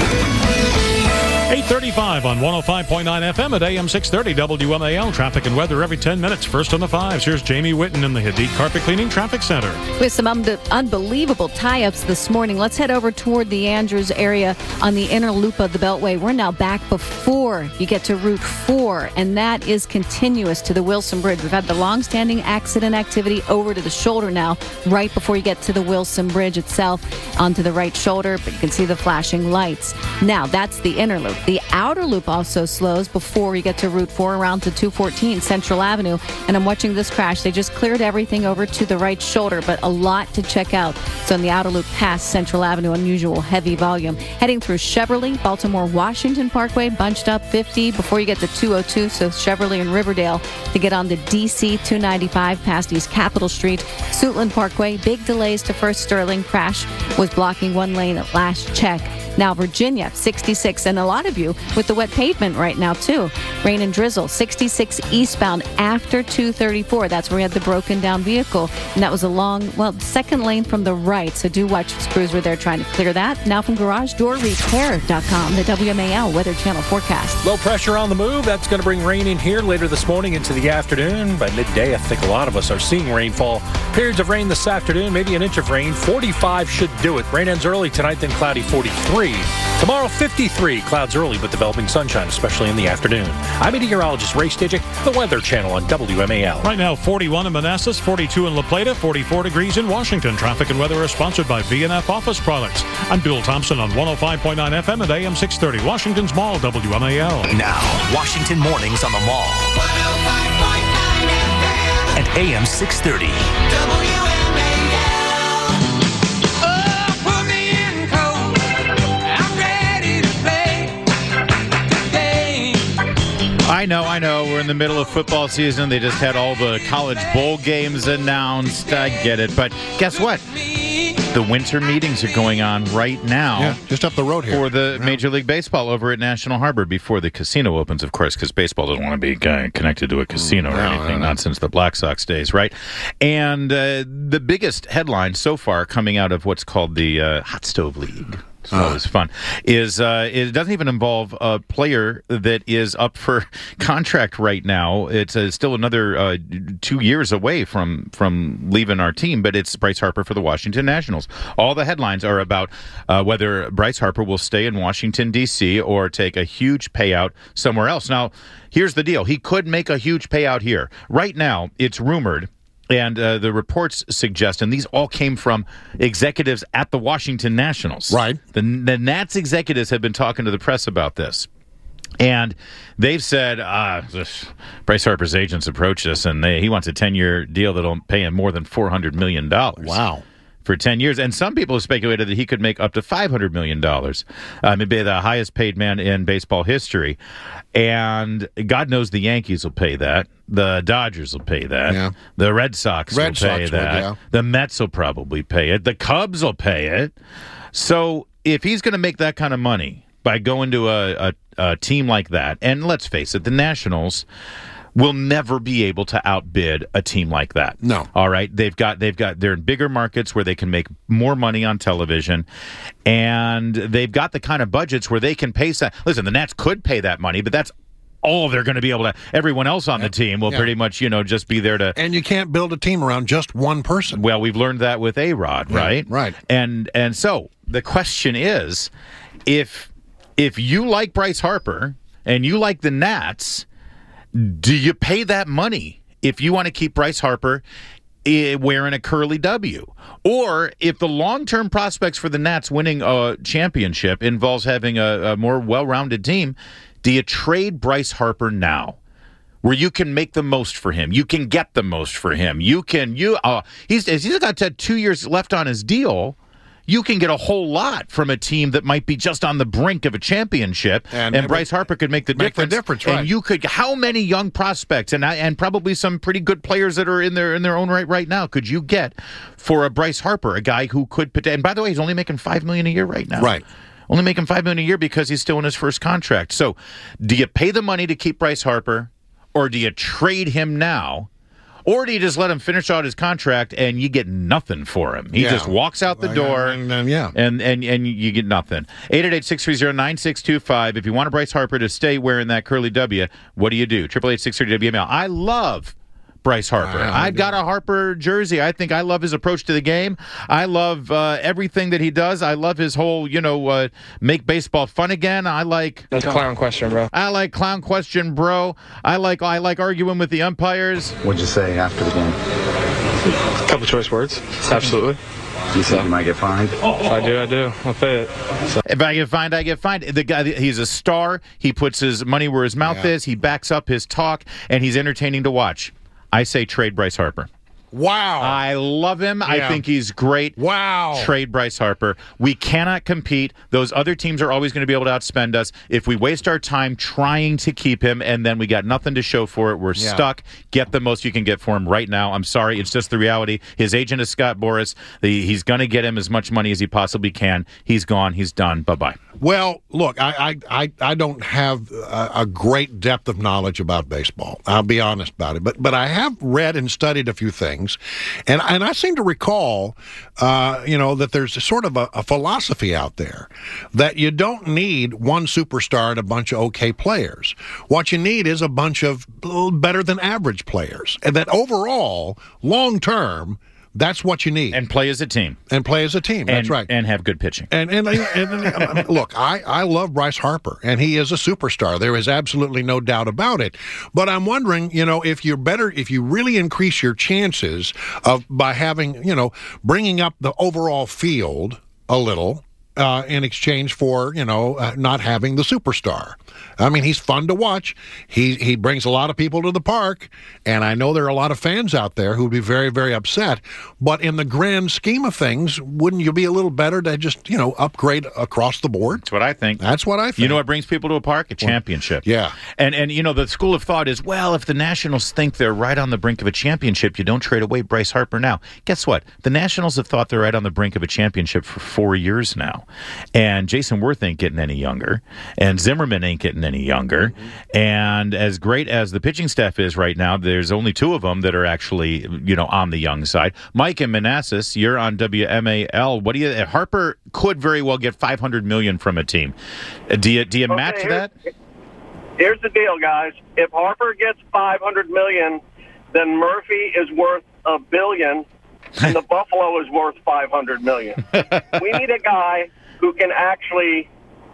8:35 on 105.9 FM at AM 630 WMAL. Traffic and weather every 10 minutes. First on the fives. Here's Jamie Whitten in the Hadid Carpet Cleaning Traffic Center. With some unbelievable tie-ups this morning, let's head over toward the Andrews area on the inner loop of the Beltway. We're now back before you get to Route 4, and that is continuous to the Wilson Bridge. We've had the long-standing accident activity over to the shoulder now, right before you get to the Wilson Bridge itself onto the right shoulder, but you can see the flashing lights. Now, that's the inner loop. The outer loop also slows before you get to Route 4 around to 214 Central Avenue. And I'm watching this crash. They just cleared everything over to the right shoulder, but a lot to check out. So in the outer loop past Central Avenue, unusual heavy volume. Heading through Cheverly, Baltimore, Washington Parkway, bunched up 50 before you get to 202. So Cheverly and Riverdale to get on the DC 295 past East Capitol Street. Suitland Parkway, big delays to First Sterling. Crash was blocking one lane at last check. Now Virginia, 66, and a lot of you with the wet pavement right now, too. Rain and drizzle, 66 eastbound after 234. That's where we had the broken down vehicle, and that was a long, second lane from the right, so do watch. Crews were there trying to clear that. Now from GarageDoorRepair.com, the WMAL Weather Channel forecast. Low pressure on the move. That's going to bring rain in here later this morning into the afternoon. By midday, I think a lot of us are seeing rainfall. Periods of rain this afternoon, maybe an inch of rain. 45 should do it. Rain ends early tonight, then cloudy 43. Tomorrow, 53. Clouds early, but developing sunshine, especially in the afternoon. I'm meteorologist Ray Stidgick, the Weather Channel on WMAL. Right now, 41 in Manassas, 42 in La Plata, 44 degrees in Washington. Traffic and weather are sponsored by V&F Office Products. I'm Bill Thompson on 105.9 FM at AM 630. Washington's Mall, WMAL. Now, Washington Mornings on the Mall. 105.9 FM at AM 630. WMAL. I know. We're in the middle of football season. They just had all the college bowl games announced. I get it. But guess what? The winter meetings are going on right now. Yeah, just up the road here. For the Major League Baseball over at National Harbor before the casino opens, of course, because baseball doesn't want to be connected to a casino or anything, not since the Black Sox days, right? And the biggest headline so far coming out of what's called the Hot Stove League. It's always fun. It doesn't even involve a player that is up for contract right now. It's still another 2 years away from leaving our team, but it's Bryce Harper for the Washington Nationals. All the headlines are about whether Bryce Harper will stay in Washington, D.C. or take a huge payout somewhere else. Now, here's the deal. He could make a huge payout here. Right now, it's rumored And the reports suggest, and these all came from executives at the Washington Nationals. Right. The Nats executives have been talking to the press about this. And they've said, Bryce Harper's agents approached us, and he wants a 10-year deal that'll pay him more than $400 million. Wow. For 10 years. And some people have speculated that he could make up to $500 million. He'd be the highest paid man in baseball history. And God knows the Yankees will pay that. The Dodgers will pay that. Yeah. The Red Sox will pay that. Yeah. The Mets will probably pay it. The Cubs will pay it. So if he's going to make that kind of money by going to a team like that, and let's face it, the Nationals will never be able to outbid a team like that. No. All right. They're in bigger markets where they can make more money on television, and they've got the kind of budgets where they can pay. Listen, the Nats could pay that money, but that's all they're going to be able to. Everyone else on the team will pretty much, just be there to. And you can't build a team around just one person. Well, we've learned that with A-Rod, right? Right. And so the question is, if you like Bryce Harper and you like the Nats, do you pay that money if you want to keep Bryce Harper wearing a curly W? Or if the long-term prospects for the Nats winning a championship involves having a more well-rounded team, do you trade Bryce Harper now, where you can make the most for him? You can get the most for him. He's got 2 years left on his deal. You can get a whole lot from a team that might be just on the brink of a championship, and Bryce Harper could make the difference. Right. And you could, how many young prospects and probably some pretty good players that are in their own right now could you get for a Bryce Harper, a guy who could? And by the way, he's only making $5 million a year right now. Right. Only making $5 million a year because he's still in his first contract. So, do you pay the money to keep Bryce Harper, or do you trade him now? Or do you just let him finish out his contract and you get nothing for him? He just walks out the door and you get nothing. 888-630-9625. If you want a Bryce Harper to stay wearing that curly W, what do you do? 888-630-WML. I love Bryce Harper. I've got a Harper jersey. I think I love his approach to the game. I love everything that he does. I love his whole, make baseball fun again. I like... That's clown question, bro. I like clown question, bro. I like arguing with the umpires. What'd you say after the game? A couple choice words. Absolutely. Do you think you might get fined? If I do. I'll pay it. So. If I get fined, I get fined. The guy, he's a star. He puts his money where his mouth is. He backs up his talk, and he's entertaining to watch. I say trade Bryce Harper. Wow. I love him. Yeah. I think he's great. Wow. Trade Bryce Harper. We cannot compete. Those other teams are always going to be able to outspend us. If we waste our time trying to keep him and then we got nothing to show for it, we're stuck. Get the most you can get for him right now. I'm sorry. It's just the reality. His agent is Scott Boras. He's going to get him as much money as he possibly can. He's gone. He's done. Bye-bye. Well, look, I don't have a great depth of knowledge about baseball. I'll be honest about it. But I have read and studied a few things, and I seem to recall, that there's sort of a philosophy out there that you don't need one superstar and a bunch of okay players. What you need is a bunch of better than average players, and that overall, long term, that's what you need. And play as a team. That's right. And have good pitching. And look, I love Bryce Harper, and he is a superstar. There is absolutely no doubt about it. But I'm wondering, if you really increase your chances by having, bringing up the overall field a little, in exchange for, not having the superstar. I mean, he's fun to watch. He brings a lot of people to the park, and I know there are a lot of fans out there who would be very, very upset. But in the grand scheme of things, wouldn't you be a little better to just, upgrade across the board? That's what I think. You know what brings people to a park? A championship. Yeah. And the school of thought is, well, if the Nationals think they're right on the brink of a championship, you don't trade away Bryce Harper now. Guess what? The Nationals have thought they're right on the brink of a championship for 4 years now. And Jason Wirth ain't getting any younger. And Zimmerman ain't getting any younger. Mm-hmm. And as great as the pitching staff is right now, there's only two of them that are actually, on the young side. Mike and Manassas, you're on WMAL. Harper could very well get $500 million from a team. Do you match that? Here's the deal, guys. If Harper gets $500 million, then Murphy is worth $1 billion, and the Buffalo is worth $500 million. We need a guy who can actually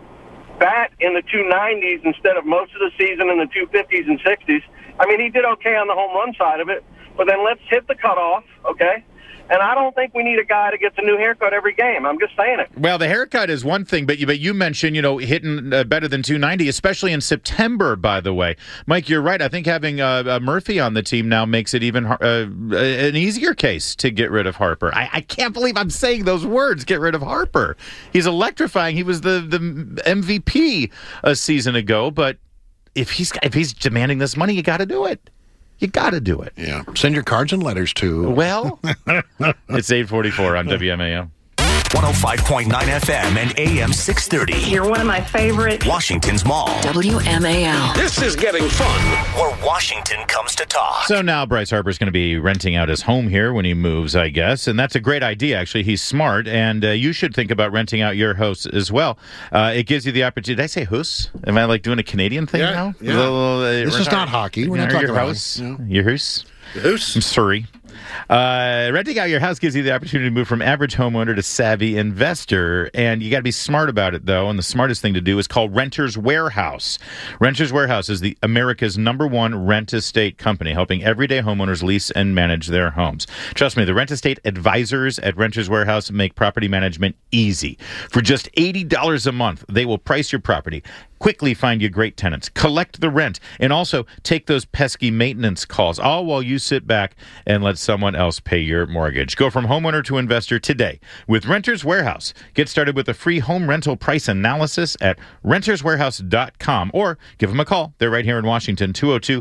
bat in the 290s instead of most of the season in the 250s and 60s. I mean, he did okay on the home run side of it, but then let's hit the cutoff, okay? And I don't think we need a guy that gets a new haircut every game. I'm just saying it. Well, the haircut is one thing, but you mentioned, hitting better than 290, especially in September, by the way. Mike, you're right. I think having Murphy on the team now makes it even an easier case to get rid of Harper. I can't believe I'm saying those words, get rid of Harper. He's electrifying. He was the MVP a season ago, but if he's demanding this money, you got to do it. You got to do it. Yeah. Send your cards and letters to... Well, it's 8:44 on WMAL. 105.9 FM and AM 630. You're one of my favorite. Washington's Mall. WMAL. This is getting fun. Where Washington comes to talk. So now Bryce Harper's going to be renting out his home here when he moves, I guess. And that's a great idea, actually. He's smart. And you should think about renting out your house as well. It gives you the opportunity. Did I say house? Am I like doing a Canadian thing now? Yeah. This is not hockey. We're not talking your about house. No. Your house? House. I'm sorry. Renting out your house gives you the opportunity to move from average homeowner to savvy investor, and you got to be smart about it, though. And the smartest thing to do is call Renters Warehouse. Renters Warehouse is America's #1 rent estate company, helping everyday homeowners lease and manage their homes. Trust me, the rent estate advisors at Renters Warehouse make property management easy. For just $80 a month, they will price your property, quickly find you great tenants, collect the rent, and also take those pesky maintenance calls, all while you sit back and let someone else pay your mortgage. Go from homeowner to investor today with Renters Warehouse. Get started with a free home rental price analysis at renterswarehouse.com or give them a call. They're right here in Washington,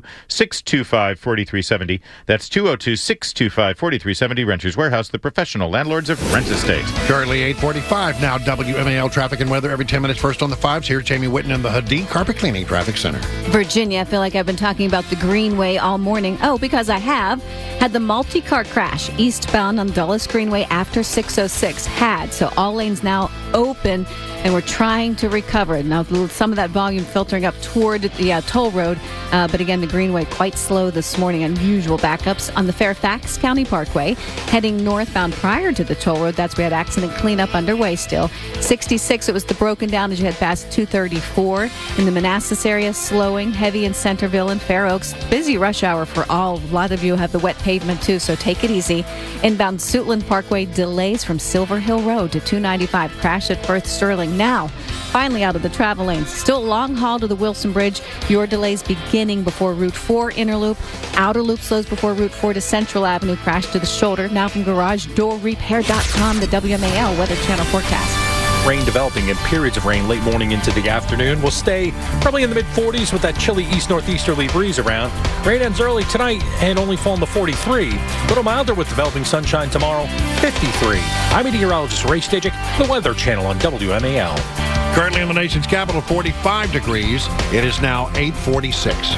202-625-4370. That's 202-625-4370. Renters Warehouse, the professional landlords of rent estate. Currently 8:45 now. WMAL traffic and weather every 10 minutes first on the 5s. Here's Jamie Whitten in the Hadid Carpet Cleaning Traffic Center. Virginia, I feel like I've been talking about the Greenway all morning. Oh, because I have. Had the multi-car crash eastbound on Dulles Greenway after 606. So all lanes now open, and we're trying to recover. Now, some of that volume filtering up toward the toll road, but again, the Greenway quite slow this morning. Unusual backups on the Fairfax County Parkway. Heading northbound prior to the toll road, that's where we had accident cleanup underway still. 66, it was the broken down as you head past 234. In the Manassas area, slowing, heavy in Centerville and Fair Oaks. Busy rush hour for all. A lot of you have the wet pavement too, so take it easy. Inbound Suitland Parkway, delays from Silver Hill Road to 295. Crash at Firth Sterling. Now, finally out of the travel lanes. Still a long haul to the Wilson Bridge. Your delays beginning before Route 4 Inner Loop. Outer Loop slows before Route 4 to Central Avenue. Crash to the shoulder. Now from GarageDoorRepair.com, the WMAL Weather Channel forecast. Rain developing and periods of rain late morning into the afternoon. Will stay probably in the mid-40s with that chilly east-northeasterly breeze around. Rain ends early tonight and only fall in the 43. A little milder with developing sunshine tomorrow, 53. I'm meteorologist Ray Stajic, the Weather Channel on WMAL. Currently in the nation's capital, 45 degrees. It is now 8:46.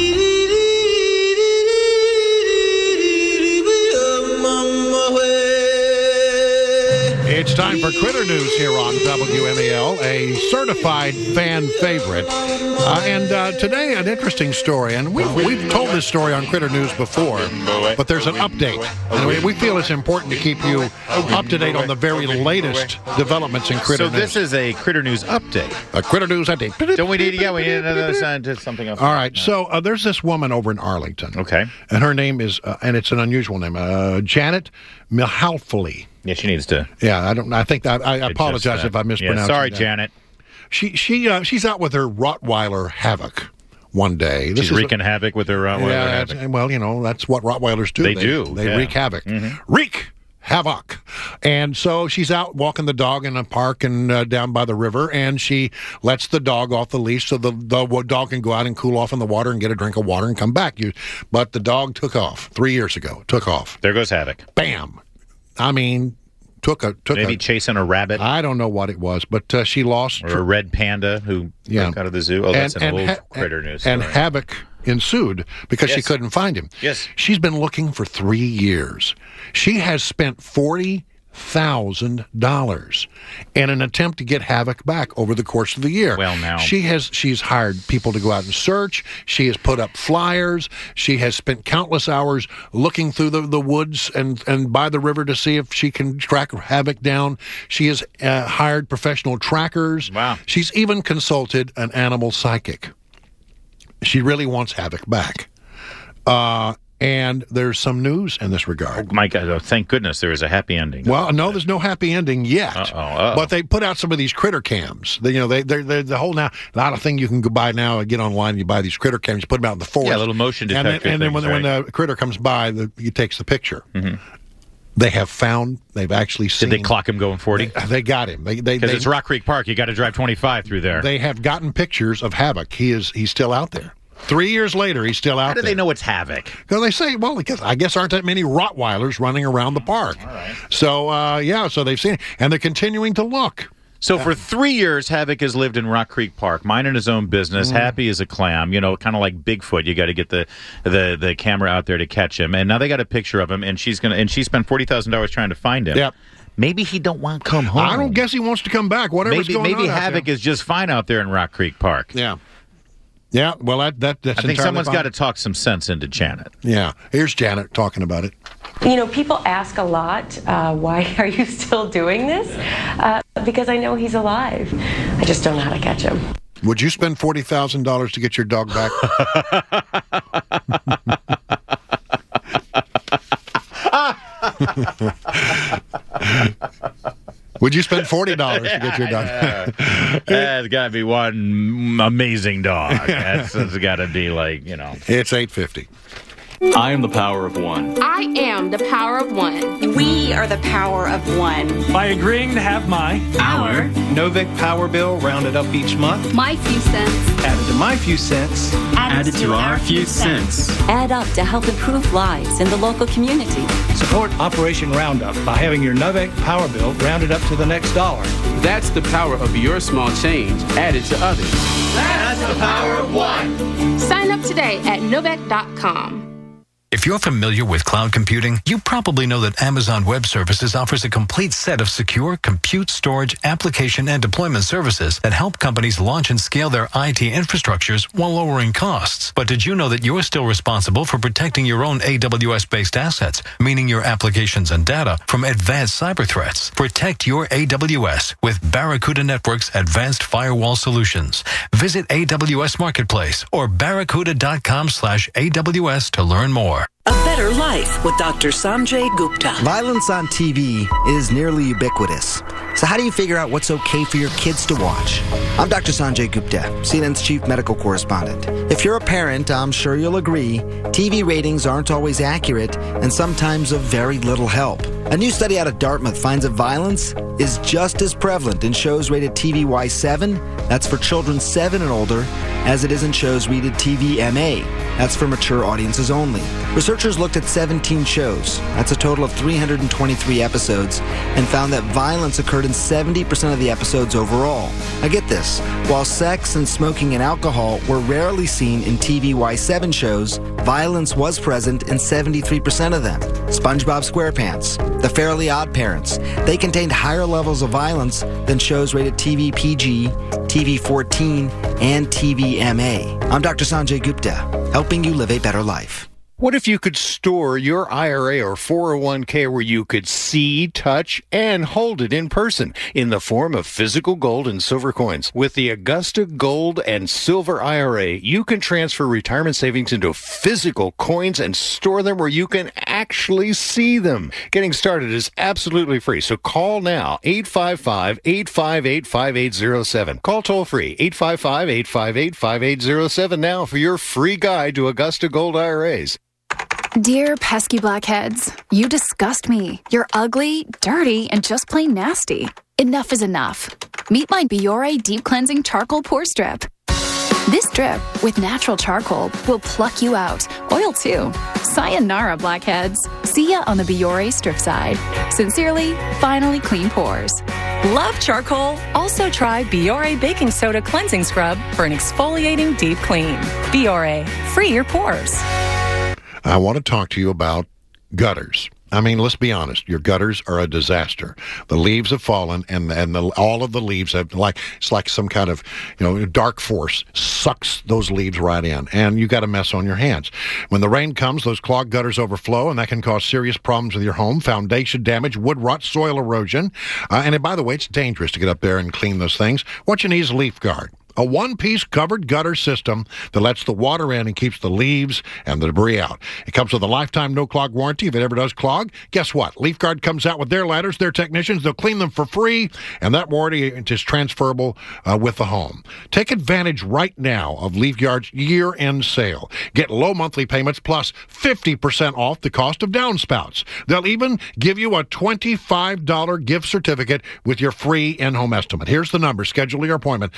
It's time for Critter News here on WMAL, a certified fan favorite. And today, an interesting story. And we've told this story on Critter News before, but there's an update. And we feel it's important to keep you up to date on the very latest developments in Critter News. So this is a Critter News update. A Critter News update. Don't we need another scientist, something else? All right. So there's this woman over in Arlington. Okay. And her name is, and it's an unusual name, Janet Mihalfoli. Yeah, she needs to. Yeah, I think that I apologize if I mispronounced. Yeah, sorry, that. Janet. She's out with her Rottweiler Havoc one day. She's wreaking havoc with her Rottweiler Havoc. Well, that's what Rottweilers do. They wreak havoc. Mm-hmm. Wreak havoc. And so she's out walking the dog in a park and down by the river, and she lets the dog off the leash so the dog can go out and cool off in the water and get a drink of water and come back. But the dog took off 3 years ago. Took off. There goes havoc. Bam. I mean, maybe chasing a rabbit. I don't know what it was, but she lost. Or a red panda who broke out of the zoo. Oh, that's an old Critter News story. And havoc ensued because she couldn't find him. Yes. She's been looking for 3 years. She has spent $40,000 in an attempt to get havoc back over the course of the year. Well, now she's hired people to go out and search. She has put up flyers. She has spent countless hours looking through the woods and by the river to see if she can track havoc down. She has hired professional trackers. Wow. She's even consulted an animal psychic. She really wants havoc back. And there's some news in this regard. Oh, my God. Oh, thank goodness there is a happy ending. Well, no, there's no happy ending yet. Uh-oh. But they put out some of these critter cams. They're the whole now, a lot of thing you can go buy now, get online, and you buy these critter cams, you put them out in the forest. Yeah, little motion detector And then things, when the critter comes by, he takes the picture. Mm-hmm. They've actually seen. Did they clock him going 40? They got him. Because it's Rock Creek Park. You got to drive 25 through there. They have gotten pictures of Havoc. He's still out there. 3 years later, he's still out there. How do they know it's Havoc? Because they say, because I guess aren't that many Rottweilers running around the park. All right. So, so they've seen it, and they're continuing to look. So for 3 years, Havoc has lived in Rock Creek Park, minding his own business, happy as a clam, kind of like Bigfoot. You got to get the camera out there to catch him. And now they got a picture of him, and she spent $40,000 trying to find him. Yep. Maybe he don't want to come home. I don't guess he wants to come back. Whatever's going on. Maybe Havoc is just fine out there in Rock Creek Park. Yeah. Yeah, well, that's I think someone's got to talk some sense into Janet. Yeah, here's Janet talking about it. People ask a lot, why are you still doing this? Because I know he's alive. I just don't know how to catch him. Would you spend $40,000 to get your dog back? Would you spend $40 to get your dog? That's got to be one amazing dog. That's got to be It's $8.50. I am the power of one. I am the power of one. We are the power of one. By agreeing to have our Novik Power Bill rounded up each month. My few cents. Added to my few cents. Added to our few cents. Add up to help improve lives in the local community. Support Operation Roundup by having your Novik Power Bill rounded up to the next dollar. That's the power of your small change added to others. That's the power of one. Sign up today at Novak.com. If you're familiar with cloud computing, you probably know that Amazon Web Services offers a complete set of secure compute, storage, application, and deployment services that help companies launch and scale their IT infrastructures while lowering costs. But did you know that you're still responsible for protecting your own AWS-based assets, meaning your applications and data, from advanced cyber threats? Protect your AWS with Barracuda Network's advanced firewall solutions. Visit AWS Marketplace or barracuda.com/AWS to learn more. A Better Life with Dr. Sanjay Gupta. Violence on TV is nearly ubiquitous. So how do you figure out what's okay for your kids to watch? I'm Dr. Sanjay Gupta, CNN's chief medical correspondent. If you're a parent, I'm sure you'll agree, TV ratings aren't always accurate and sometimes of very little help. A new study out of Dartmouth finds that violence is just as prevalent in shows rated TVY7, that's for children 7 and older, as it is in shows rated TVMA, that's for mature audiences only. Researchers looked at 17 shows, that's a total of 323 episodes, and found that violence occurred in 70% of the episodes overall. Now get this, while sex and smoking and alcohol were rarely seen in TVY7 shows, violence was present in 73% of them. SpongeBob SquarePants, The Fairly Odd Parents, they contained higher levels of violence than shows rated TV PG, TV 14, and TVMA. I'm Dr. Sanjay Gupta, helping you live a better life. What if you could store your IRA or 401k where you could see, touch, and hold it in person in the form of physical gold and silver coins? With the Augusta Gold and Silver IRA, you can transfer retirement savings into physical coins and store them where you can actually see them. Getting started is absolutely free, so call now, 855-858-5807. Call toll-free, 855-858-5807 now for your free guide to Augusta Gold IRAs. Dear pesky blackheads, you disgust me. You're ugly, dirty, and just plain nasty. Enough is enough. Meet my Biore Deep Cleansing Charcoal Pore Strip. This strip, with natural charcoal, will pluck you out. Oil too. Sayonara, blackheads. See ya on the Biore strip side. Sincerely, finally clean pores. Love charcoal? Also try Biore Baking Soda Cleansing Scrub for an exfoliating deep clean. Biore, free your pores. I want to talk to you about gutters. I mean, let's be honest. Your gutters are a disaster. The leaves have fallen, and all of the leaves have it's like some kind of dark force sucks those leaves right in, and you got a mess on your hands. When the rain comes, those clogged gutters overflow, and that can cause serious problems with your home: foundation damage, wood rot, soil erosion, and by the way, it's dangerous to get up there and clean those things. What you need is a leaf guard. A one-piece covered gutter system that lets the water in and keeps the leaves and the debris out. It comes with a lifetime no-clog warranty. If it ever does clog, guess what? LeafGuard comes out with their ladders, their technicians. They'll clean them for free, and that warranty is transferable with the home. Take advantage right now of LeafGuard's year-end sale. Get low monthly payments plus 50% off the cost of downspouts. They'll even give you a $25 gift certificate with your free in-home estimate. Here's the number. Schedule your appointment,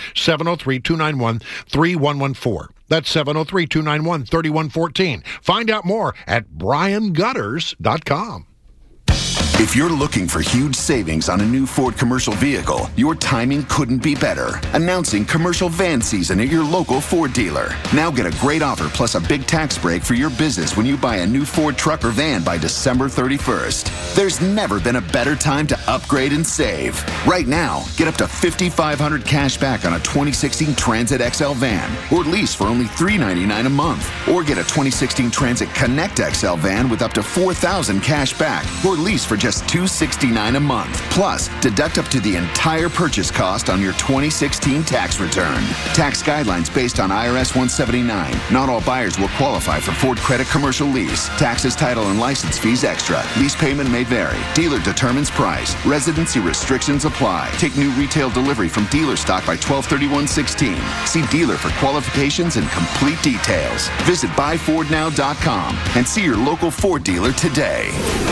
703-291-3114. That's 703-291-3114. Find out more at briangutters.com. If you're looking for huge savings on a new Ford commercial vehicle, your timing couldn't be better. Announcing commercial van season at your local Ford dealer. Now get a great offer plus a big tax break for your business when you buy a new Ford truck or van by December 31st. There's never been a better time to upgrade and save. Right now, get up to $5,500 cash back on a 2016 Transit XL van or lease for only $399 a month. Or get a 2016 Transit Connect XL van with up to $4,000 cash back or lease for just $269 a month. Plus, deduct up to the entire purchase cost on your 2016 tax return. Tax guidelines based on IRS 179. Not all buyers will qualify for Ford Credit Commercial Lease. Taxes, title, and license fees extra. Lease payment may vary. Dealer determines price. Residency restrictions apply. Take new retail delivery from dealer stock by 12/31/16. See dealer for qualifications and complete details. Visit buyfordnow.com and see your local Ford dealer today.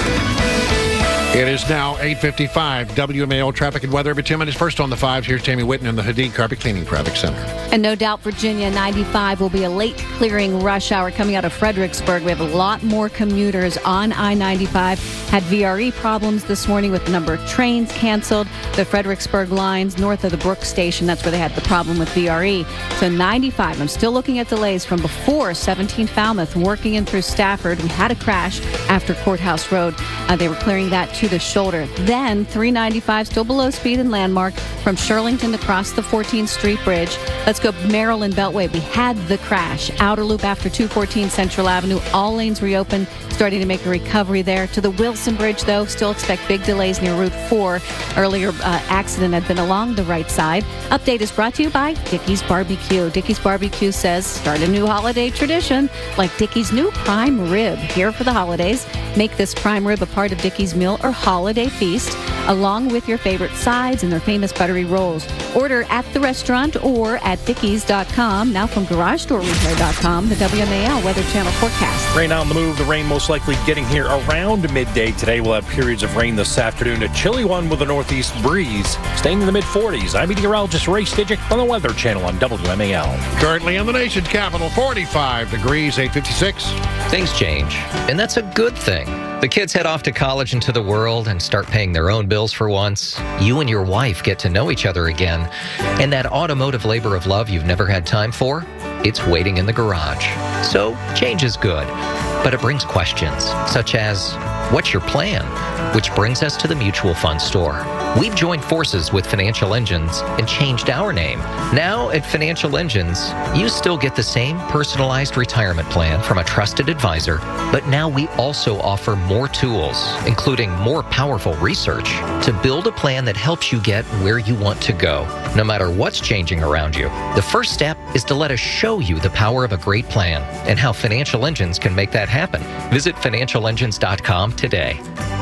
It is now 8:55. WMAL traffic and weather every 2 minutes. First on the fives, here's Tammy Whitten in the Hadid Carpet Cleaning Traffic Center. And no doubt Virginia 95 will be a late clearing rush hour coming out of Fredericksburg. We have a lot more commuters on I-95. Had VRE problems this morning with the number of trains canceled. The Fredericksburg lines north of the Brooks station, that's where they had the problem with VRE. So 95, I'm still looking at delays from before 17 Falmouth, working in through Stafford. We had a crash after Courthouse Road. They were clearing that to the shoulder. Then 395 still below speed and Landmark from Shirlington across the 14th Street Bridge. Let's go Maryland Beltway. We had the crash. Outer loop after 214 Central Avenue. All lanes reopened. Starting to make a recovery there. To the Wilson Bridge, though, still expect big delays near Route 4. Earlier accident had been along the right side. Update is brought to you by Dickey's Barbecue. Dickey's Barbecue says start a new holiday tradition like Dickey's new prime rib here for the holidays. Make this prime rib a part of Dickey's meal or holiday feast, along with your favorite sides and their famous buttery rolls. Order at the restaurant or at Dickeys.com. Now from GarageDoorRepair.com, the WMAL Weather Channel forecast. Rain on the move. The rain most likely getting here around midday today. We'll have periods of rain this afternoon. A chilly one with a northeast breeze. Staying in the mid-40s. I'm meteorologist Ray Stidgick on the Weather Channel on WMAL. Currently in the nation's capital, 45 degrees, 8:56. Things change, and that's a good thing. The kids head off to college and to the world and start paying their own bills for once. You and your wife get to know each other again. And that automotive labor of love you've never had time for, it's waiting in the garage. So change is good, but it brings questions, such as, what's your plan? Which brings us to the Mutual Fund Store. We've joined forces with Financial Engines and changed our name. Now at Financial Engines, you still get the same personalized retirement plan from a trusted advisor, but now we also offer more tools, including more powerful research, to build a plan that helps you get where you want to go, no matter what's changing around you. The first step is to let us show you the power of a great plan and how Financial Engines can make that happen. Visit financialengines.com today.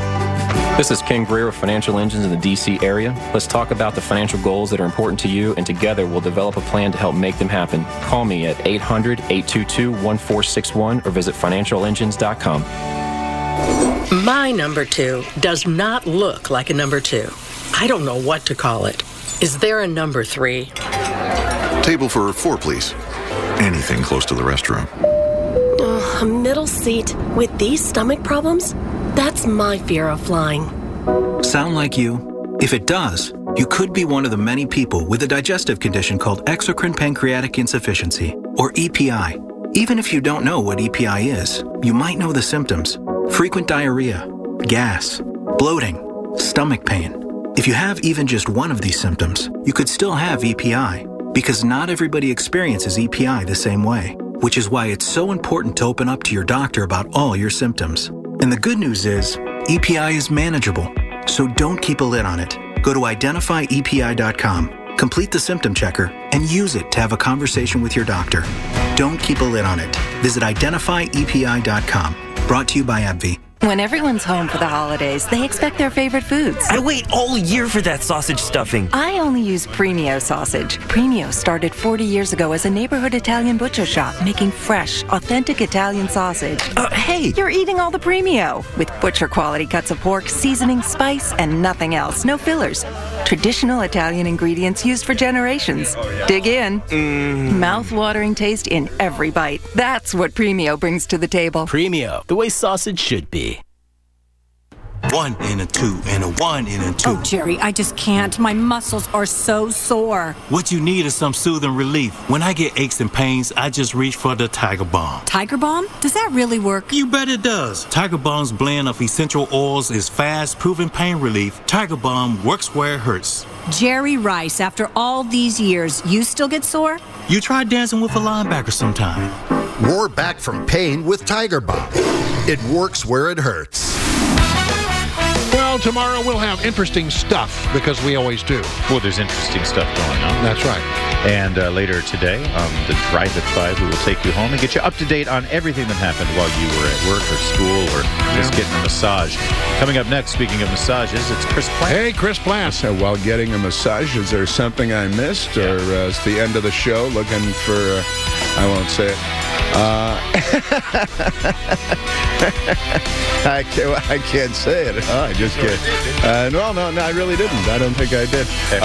This is Ken Greer of Financial Engines in the D.C. area. Let's talk about the financial goals that are important to you, and together we'll develop a plan to help make them happen. Call me at 800-822-1461 or visit financialengines.com. My number 2 does not look like a number 2. I don't know what to call it. Is there a number 3? Table for 4, please. Anything close to the restroom. A middle seat with these stomach problems? That's my fear of flying. Sound like you? If it does, you could be one of the many people with a digestive condition called exocrine pancreatic insufficiency, or EPI. Even if you don't know what EPI is, you might know the symptoms: frequent diarrhea, gas, bloating, stomach pain. If you have even just one of these symptoms, you could still have EPI, because not everybody experiences EPI the same way, which is why it's so important to open up to your doctor about all your symptoms. And the good news is, EPI is manageable, so don't keep a lid on it. Go to identifyepi.com. Complete the symptom checker and use it to have a conversation with your doctor. Don't keep a lid on it. Visit identifyepi.com. Brought to you by AbbVie. When everyone's home for the holidays, they expect their favorite foods. I wait all year for that sausage stuffing. I only use Premio sausage. Premio started 40 years ago as a neighborhood Italian butcher shop making fresh, authentic Italian sausage. Hey! You're eating all the Premio with butcher quality cuts of pork, seasoning, spice, and nothing else. No fillers. Traditional Italian ingredients used for generations. Dig in. Mouth-watering taste in every bite. That's what Premio brings to the table. Premio, the way sausage should be. 1 and a 2 and a 1 and a 2. Oh, Jerry, I just can't. My muscles are so sore. What you need is some soothing relief. When I get aches and pains, I just reach for the Tiger Balm. Tiger Balm? Does that really work? You bet it does. Tiger Balm's blend of essential oils is fast, proven pain relief. Tiger Balm works where it hurts. Jerry Rice, after all these years, you still get sore? You try dancing with a linebacker sometime. Roar back from pain with Tiger Balm. It works where it hurts. Well, tomorrow we'll have interesting stuff, because we always do. Well, there's interesting stuff going on. That's right. And later today, on the Drive at 5, we will take you home and get you up to date on everything that happened while you were at work or school or just getting a massage. Coming up next, speaking of massages, it's Chris Plant. Hey, Chris Plant. So while getting a massage, is there something I missed? Or is the end of the show looking for, I won't say it. I can't say it. I just can't. No, I really didn't. I don't think I did.